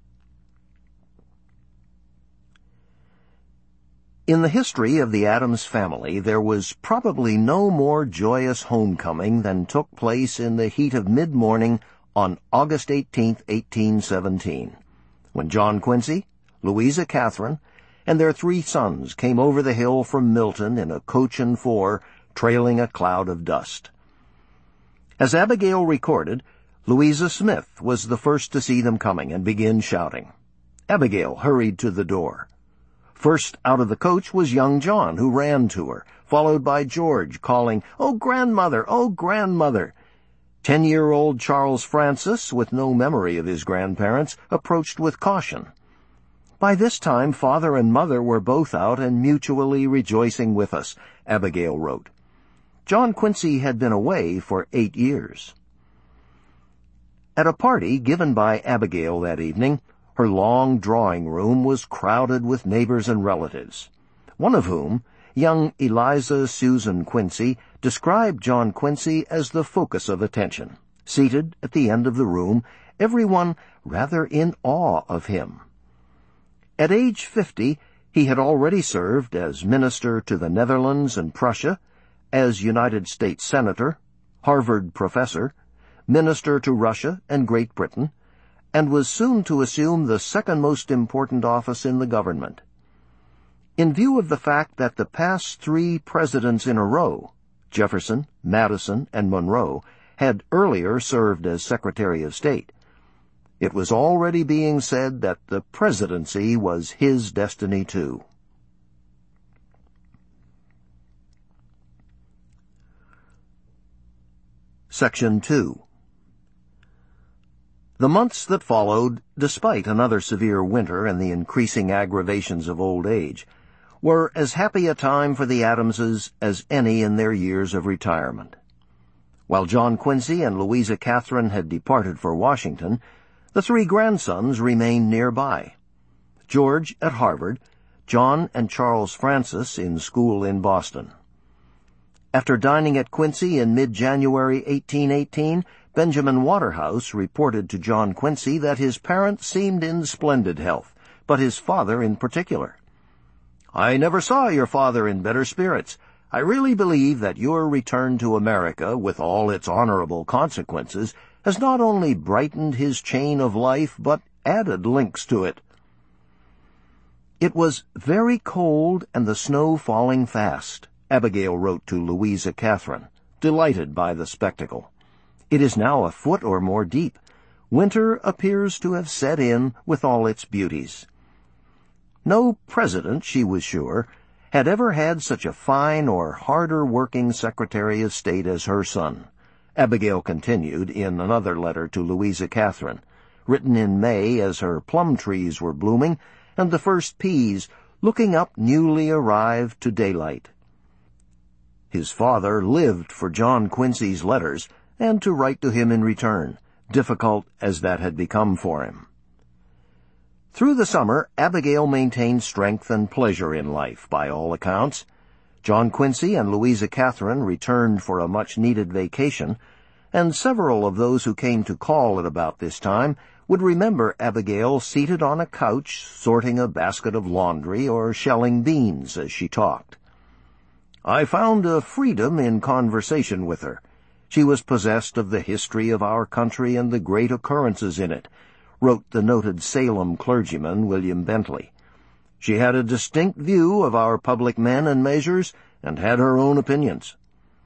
A: In the history of the Adams family, there was probably no more joyous homecoming than took place in the heat of mid-morning on August 18, 1817, when John Quincy, Louisa Catherine, and their 3 sons came over the hill from Milton in a coach and 4, trailing a cloud of dust. As Abigail recorded, Louisa Smith was the first to see them coming and begin shouting. Abigail hurried to the door. First out of the coach was young John, who ran to her, followed by George, calling, "Oh, grandmother! Oh, grandmother!" 10-year-old Charles Francis, with no memory of his grandparents, approached with caution. "By this time, father and mother were both out and mutually rejoicing with us," Abigail wrote. John Quincy had been away for 8 years. At a party given by Abigail that evening, her long drawing-room was crowded with neighbors and relatives, one of whom, young Eliza Susan Quincy, described John Quincy as the focus of attention. Seated at the end of the room, everyone rather in awe of him. At age 50, he had already served as minister to the Netherlands and Prussia, as United States Senator, Harvard professor, minister to Russia and Great Britain, and was soon to assume the second most important office in the government. In view of the fact that the past 3 presidents in a row, Jefferson, Madison, and Monroe, had earlier served as Secretary of State, it was already being said that the presidency was his destiny too. Section 2. The months that followed, despite another severe winter and the increasing aggravations of old age, were as happy a time for the Adamses as any in their years of retirement. While John Quincy and Louisa Catherine had departed for Washington, the 3 grandsons remained nearby. George at Harvard, John and Charles Francis in school in Boston. After dining at Quincy in mid-January 1818, Benjamin Waterhouse reported to John Quincy that his parents seemed in splendid health, but his father in particular. "I never saw your father in better spirits. I really believe that your return to America, with all its honorable consequences, has not only brightened his chain of life, but added links to it." It was very cold and the snow falling fast, Abigail wrote to Louisa Catherine, delighted by the spectacle. "It is now a foot or more deep. Winter appears to have set in with all its beauties." No president, she was sure, had ever had such a fine or harder-working Secretary of State as her son, Abigail continued in another letter to Louisa Catherine, written in May as her plum trees were blooming and the first peas looking up newly arrived to daylight. His father lived for John Quincy's letters and to write to him in return, difficult as that had become for him. Through the summer, Abigail maintained strength and pleasure in life, by all accounts. John Quincy and Louisa Catherine returned for a much-needed vacation, and several of those who came to call at about this time would remember Abigail seated on a couch sorting a basket of laundry or shelling beans as she talked. "I found a freedom in conversation with her. She was possessed of the history of our country and the great occurrences in it," wrote the noted Salem clergyman William Bentley. "She had a distinct view of our public men and measures, and had her own opinions."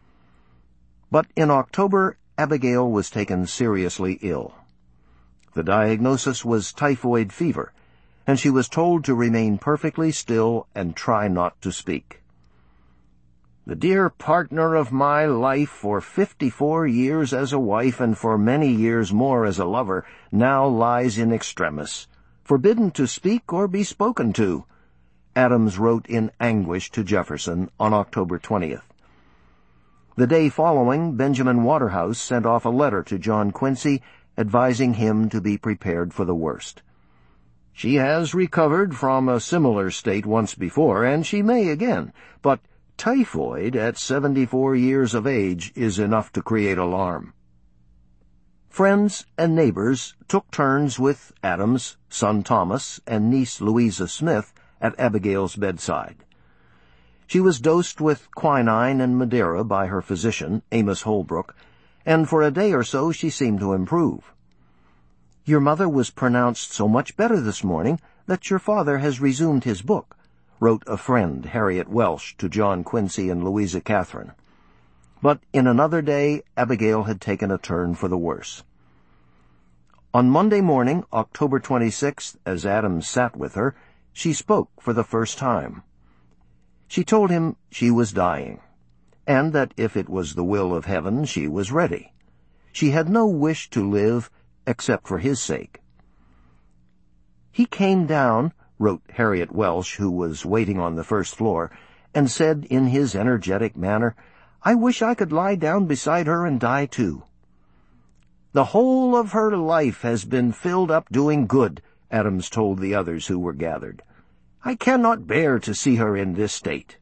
A: But in October, Abigail was taken seriously ill. The diagnosis was typhoid fever, and she was told to remain perfectly still and try not to speak. The dear partner of my life for 54 years as a wife and for many years more as a lover now lies in extremis, forbidden to speak or be spoken to, Adams wrote in anguish to Jefferson on October 20th. The day following, Benjamin Waterhouse sent off a letter to John Quincy advising him to be prepared for the worst. She has recovered from a similar state once before, and she may again, but typhoid at 74 years of age is enough to create alarm. Friends and neighbors took turns with Adams, son Thomas, and niece Louisa Smith at Abigail's bedside. She was dosed with quinine and Madeira by her physician, Amos Holbrook, and for a day or so she seemed to improve. "Your mother was pronounced so much better this morning that your father has resumed his book," wrote a friend, Harriet Welsh, to John Quincy and Louisa Catherine. But in another day, Abigail had taken a turn for the worse. On Monday morning, October 26th, as Adams sat with her, she spoke for the first time. She told him she was dying, and that if it was the will of heaven, she was ready. She had no wish to live except for his sake. "He came down," wrote Harriet Welsh, who was waiting on the first floor, and said in his energetic manner, "I wish I could lie down beside her and die too." "The whole of her life has been filled up doing good," Adams told the others who were gathered. "I cannot bear to see her in this state."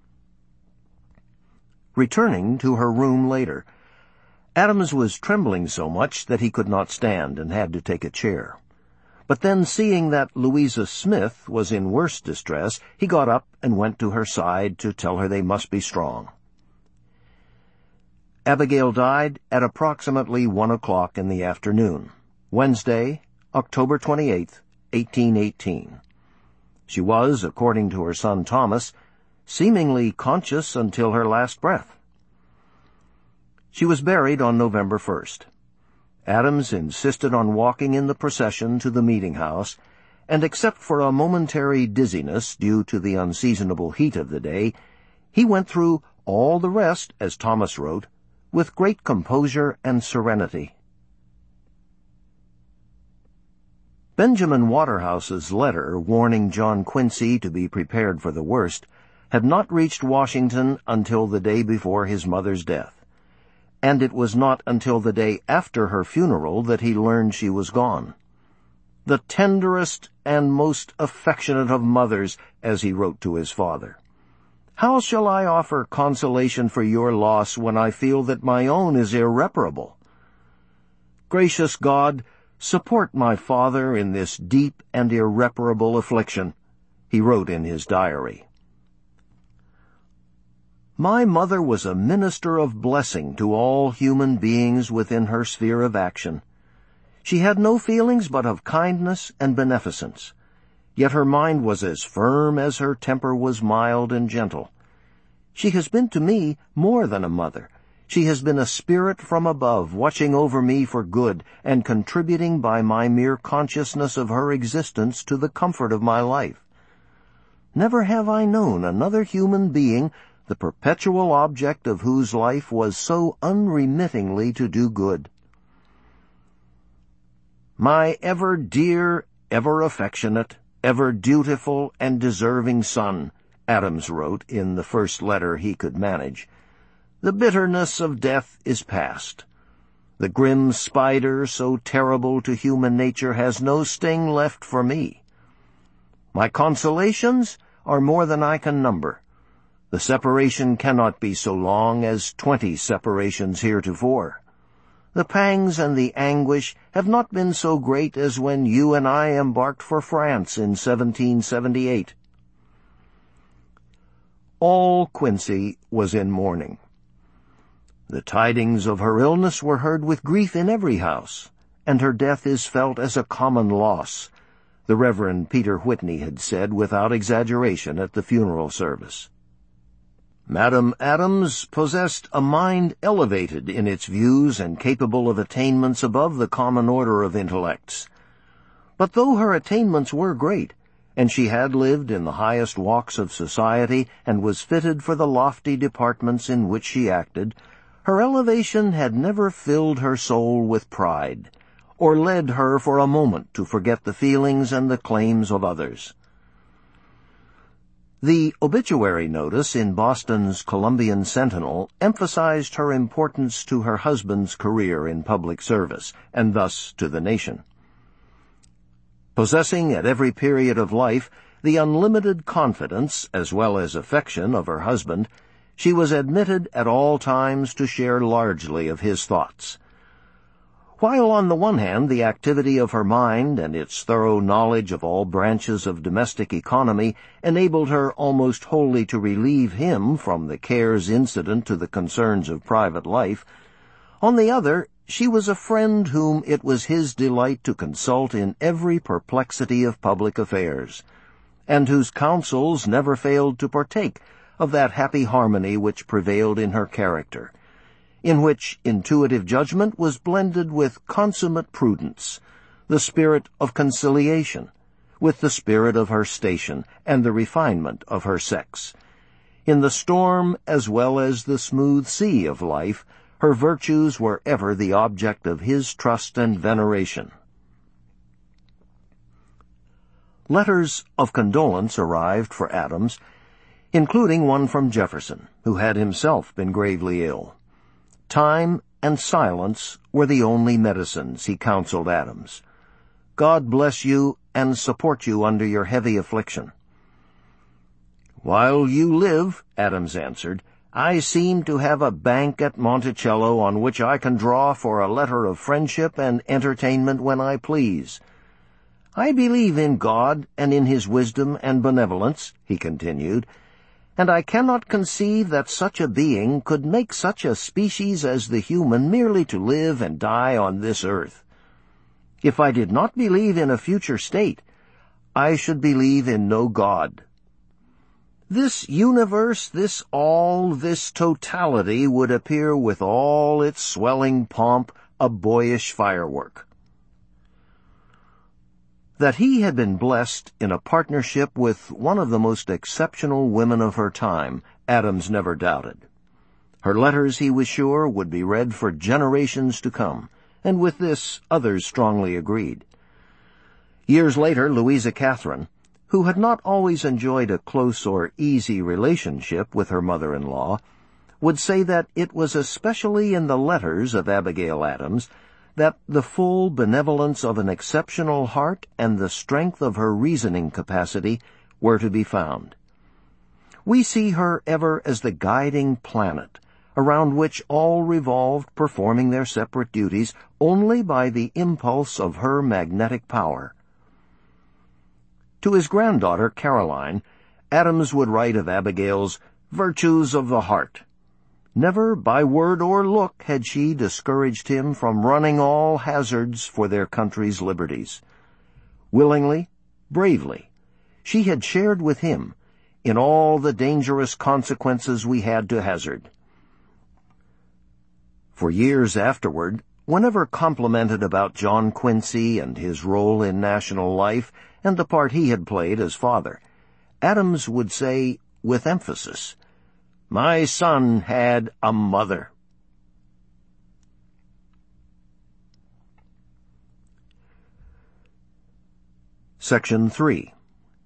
A: Returning to her room later, Adams was trembling so much that he could not stand and had to take a chair. But then, seeing that Louisa Smith was in worse distress, he got up and went to her side to tell her they must be strong. Abigail died at approximately 1 o'clock in the afternoon, Wednesday, October 28th, 1818. She was, according to her son Thomas, seemingly conscious until her last breath. She was buried on November 1st. Adams insisted on walking in the procession to the meeting-house, and except for a momentary dizziness due to the unseasonable heat of the day, he went through all the rest, as Thomas wrote, with great composure and serenity. Benjamin Waterhouse's letter warning John Quincy to be prepared for the worst had not reached Washington until the day before his mother's death, and it was not until the day after her funeral that he learned she was gone. "The tenderest and most affectionate of mothers," as he wrote to his father. "How shall I offer consolation for your loss when I feel that my own is irreparable? Gracious God, support my father in this deep and irreparable affliction," he wrote in his diary. "My mother was a minister of blessing to all human beings within her sphere of action. She had no feelings but of kindness and beneficence, yet her mind was as firm as her temper was mild and gentle. She has been to me more than a mother. She has been a spirit from above, watching over me for good, and contributing by my mere consciousness of her existence to the comfort of my life. Never have I known another human being the perpetual object of whose life was so unremittingly to do good. My ever dear, ever affectionate, ever dutiful and deserving son," Adams wrote in the first letter he could manage, "the bitterness of death is past. The grim spider, so terrible to human nature, has no sting left for me. My consolations are more than I can number. The separation cannot be so long as 20 separations heretofore. The pangs and the anguish have not been so great as when you and I embarked for France in 1778. All Quincy was in mourning. The tidings of her illness were heard with grief in every house, and her death is felt as a common loss, the Reverend Peter Whitney had said without exaggeration at the funeral service. Madam Adams possessed a mind elevated in its views and capable of attainments above the common order of intellects. But though her attainments were great, and she had lived in the highest walks of society and was fitted for the lofty departments in which she acted, her elevation had never filled her soul with pride, or led her for a moment to forget the feelings and the claims of others. The obituary notice in Boston's Columbian Sentinel emphasized her importance to her husband's career in public service, and thus to the nation. Possessing at every period of life the unlimited confidence as well as affection of her husband, she was admitted at all times to share largely of his thoughts. While on the one hand the activity of her mind and its thorough knowledge of all branches of domestic economy enabled her almost wholly to relieve him from the cares incident to the concerns of private life, on the other she was a friend whom it was his delight to consult in every perplexity of public affairs, and whose counsels never failed to partake of that happy harmony which prevailed in her character, in which intuitive judgment was blended with consummate prudence, the spirit of conciliation, with the spirit of her station and the refinement of her sex. In the storm as well as the smooth sea of life, her virtues were ever the object of his trust and veneration. Letters of condolence arrived for Adams, including one from Jefferson, who had himself been gravely ill. Time and silence were the only medicines, he counseled Adams. God bless you and support you under your heavy affliction. While you live, Adams answered, I seem to have a bank at Monticello on which I can draw for a letter of friendship and entertainment when I please. I believe in God and in his wisdom and benevolence, he continued, and I cannot conceive that such a being could make such a species as the human merely to live and die on this earth. If I did not believe in a future state, I should believe in no God. This universe, this all, this totality would appear with all its swelling pomp a boyish firework. That he had been blessed in a partnership with one of the most exceptional women of her time, Adams never doubted. Her letters, he was sure, would be read for generations to come, and with this others strongly agreed. Years later, Louisa Catherine, who had not always enjoyed a close or easy relationship with her mother-in-law, would say that it was especially in the letters of Abigail Adams that the full benevolence of an exceptional heart and the strength of her reasoning capacity were to be found. We see her ever as the guiding planet, around which all revolved, performing their separate duties only by the impulse of her magnetic power. To his granddaughter, Caroline, Adams would write of Abigail's virtues of the heart. Never by word or look had she discouraged him from running all hazards for their country's liberties. Willingly, bravely, she had shared with him in all the dangerous consequences we had to hazard. For years afterward, whenever complimented about John Quincy and his role in national life and the part he had played as father, Adams would say with emphasis, "My son had a mother." Section 3.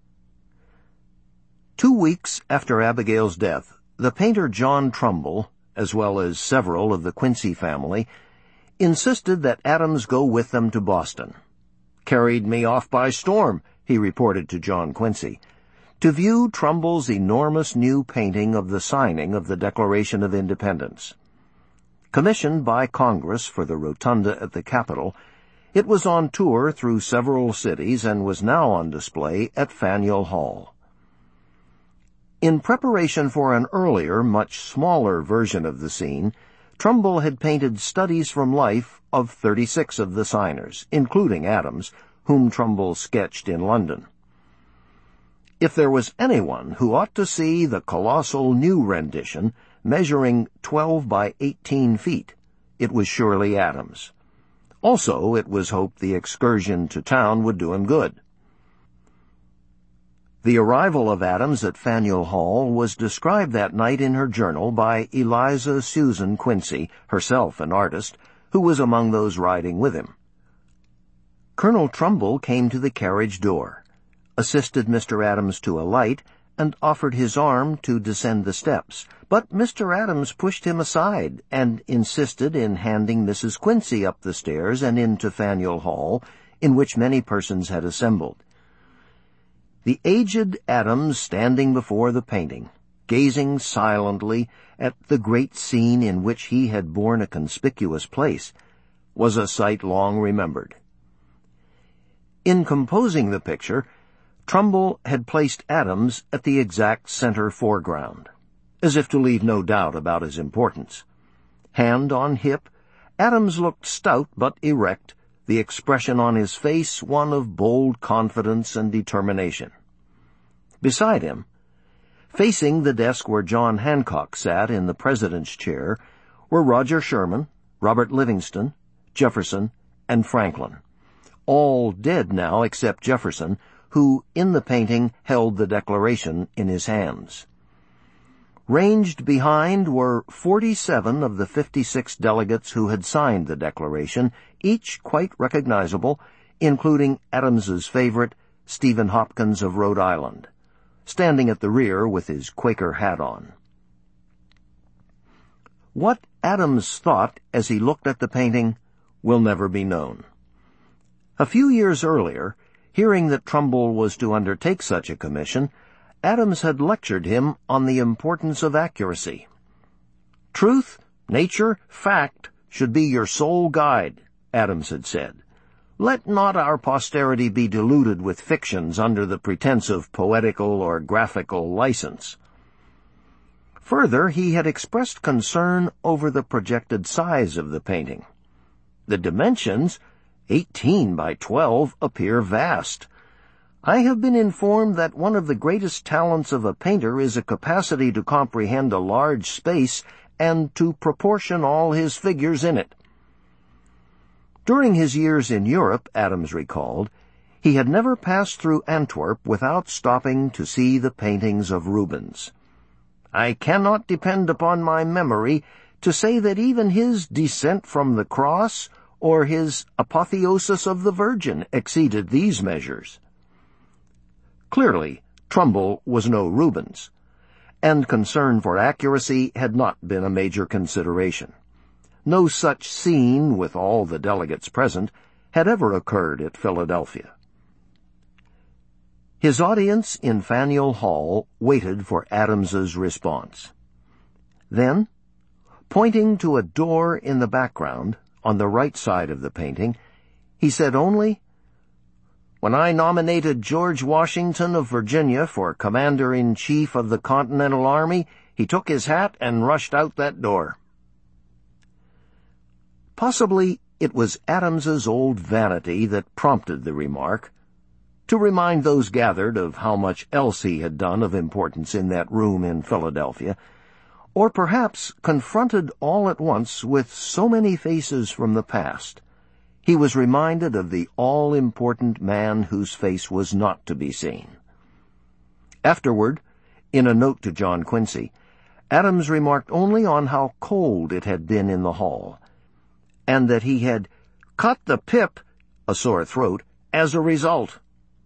A: 2 weeks after Abigail's death, the painter John Trumbull, as well as several of the Quincy family, insisted that Adams go with them to Boston. "Carried me off by storm," he reported to John Quincy, to view Trumbull's enormous new painting of the signing of the Declaration of Independence. Commissioned by Congress for the rotunda at the Capitol, it was on tour through several cities and was now on display at Faneuil Hall. In preparation for an earlier, much smaller version of the scene, Trumbull had painted studies from life of 36 of the signers, including Adams, whom Trumbull sketched in London. If there was anyone who ought to see the colossal new rendition, measuring 12 by 18 feet, it was surely Adams. Also, it was hoped the excursion to town would do him good. The arrival of Adams at Faneuil Hall was described that night in her journal by Eliza Susan Quincy, herself an artist, who was among those riding with him. Colonel Trumbull came to the carriage door, assisted Mr. Adams to alight, and offered his arm to descend the steps, but Mr. Adams pushed him aside and insisted in handing Mrs. Quincy up the stairs and into Faneuil Hall, in which many persons had assembled. The aged Adams, standing before the painting, gazing silently at the great scene in which he had borne a conspicuous place, was a sight long remembered. In composing the picture, Trumbull had placed Adams at the exact center foreground, as if to leave no doubt about his importance. Hand on hip, Adams looked stout but erect, the expression on his face one of bold confidence and determination. Beside him, facing the desk where John Hancock sat in the president's chair, were Roger Sherman, Robert Livingston, Jefferson, and Franklin, all dead now except Jefferson, who, in the painting, held the Declaration in his hands. Ranged behind were 47 of the 56 delegates who had signed the Declaration, each quite recognizable, including Adams's favorite, Stephen Hopkins of Rhode Island, standing at the rear with his Quaker hat on. What Adams thought as he looked at the painting will never be known. A few years earlier, hearing that Trumbull was to undertake such a commission, Adams had lectured him on the importance of accuracy. Truth, nature, fact should be your sole guide, Adams had said. Let not our posterity be deluded with fictions under the pretense of poetical or graphical license. Further, he had expressed concern over the projected size of the painting. The dimensions, 18 by 12, appear vast. I have been informed that one of the greatest talents of a painter is a capacity to comprehend a large space and to proportion all his figures in it. During his years in Europe, Adams recalled, he had never passed through Antwerp without stopping to see the paintings of Rubens. I cannot depend upon my memory to say that even his Descent from the Cross or his Apotheosis of the Virgin exceeded these measures. Clearly, Trumbull was no Rubens, and concern for accuracy had not been a major consideration. No such scene, with all the delegates present, had ever occurred at Philadelphia. His audience in Faneuil Hall waited for Adams's response. Then, pointing to a door in the background, on the right side of the painting, he said only, "When I nominated George Washington of Virginia for Commander-in-Chief of the Continental Army, he took his hat and rushed out that door." Possibly it was Adams's old vanity that prompted the remark, to remind those gathered of how much else he had done of importance in that room in Philadelphia, or perhaps confronted all at once with so many faces from the past, he was reminded of the all-important man whose face was not to be seen. Afterward, in a note to John Quincy, Adams remarked only on how cold it had been in the hall, and that he had "caught the pip," a sore throat, as a result.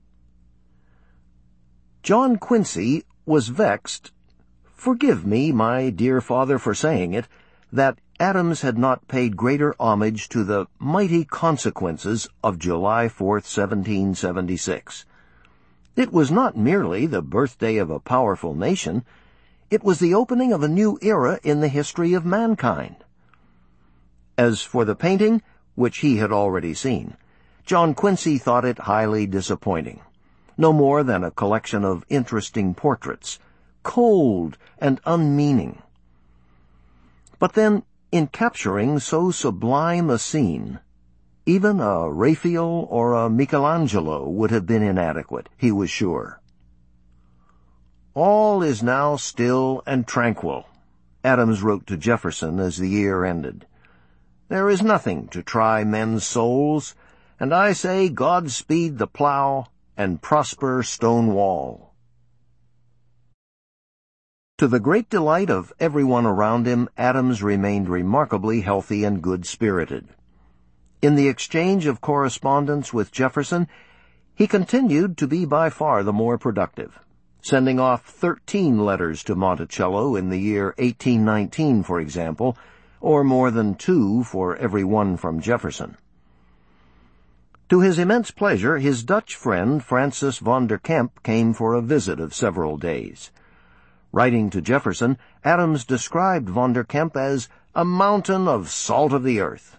A: John Quincy was vexed, forgive me, my dear father, for saying it, that Adams had not paid greater homage to the mighty consequences of July 4th, 1776. It was not merely the birthday of a powerful nation, it was the opening of a new era in the history of mankind. As for the painting, which he had already seen, John Quincy thought it highly disappointing, no more than a collection of interesting portraits, cold and unmeaning. But then, in capturing so sublime a scene, even a Raphael or a Michelangelo would have been inadequate, he was sure. All is now still and tranquil, Adams wrote to Jefferson as the year ended. There is nothing to try men's souls, and I say God speed the plow and prosper Stonewall. To the great delight of everyone around him, Adams remained remarkably healthy and good-spirited. In the exchange of correspondence with Jefferson, he continued to be by far the more productive, sending off 13 letters to Monticello in the year 1819, for example, or more than 2 for every one from Jefferson. To his immense pleasure, his Dutch friend Francis van der Kemp came for a visit of several days. Writing to Jefferson, Adams described van der Kemp as a mountain of salt of the earth.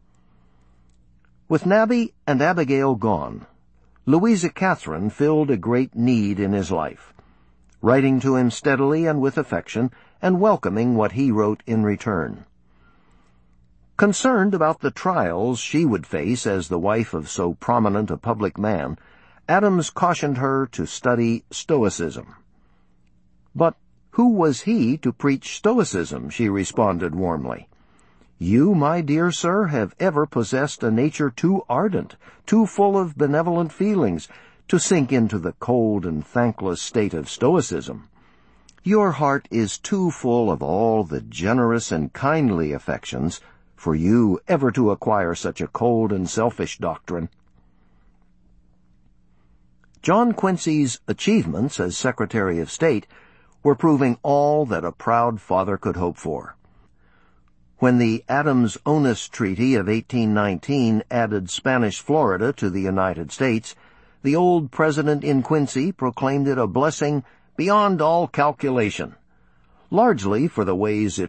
A: With Nabby and Abigail gone, Louisa Catherine filled a great need in his life, writing to him steadily and with affection, and welcoming what he wrote in return. Concerned about the trials she would face as the wife of so prominent a public man, Adams cautioned her to study Stoicism. "But who was he to preach Stoicism?" she responded warmly. "You, my dear sir, have ever possessed a nature too ardent, too full of benevolent feelings, to sink into the cold and thankless state of Stoicism. Your heart is too full of all the generous and kindly affections for you ever to acquire such a cold and selfish doctrine." John Quincy's achievements as Secretary of State were proving all that a proud father could hope for. When the Adams-Onis Treaty of 1819 added Spanish Florida to the United States, the old president in Quincy proclaimed it a blessing beyond all calculation, largely for the ways it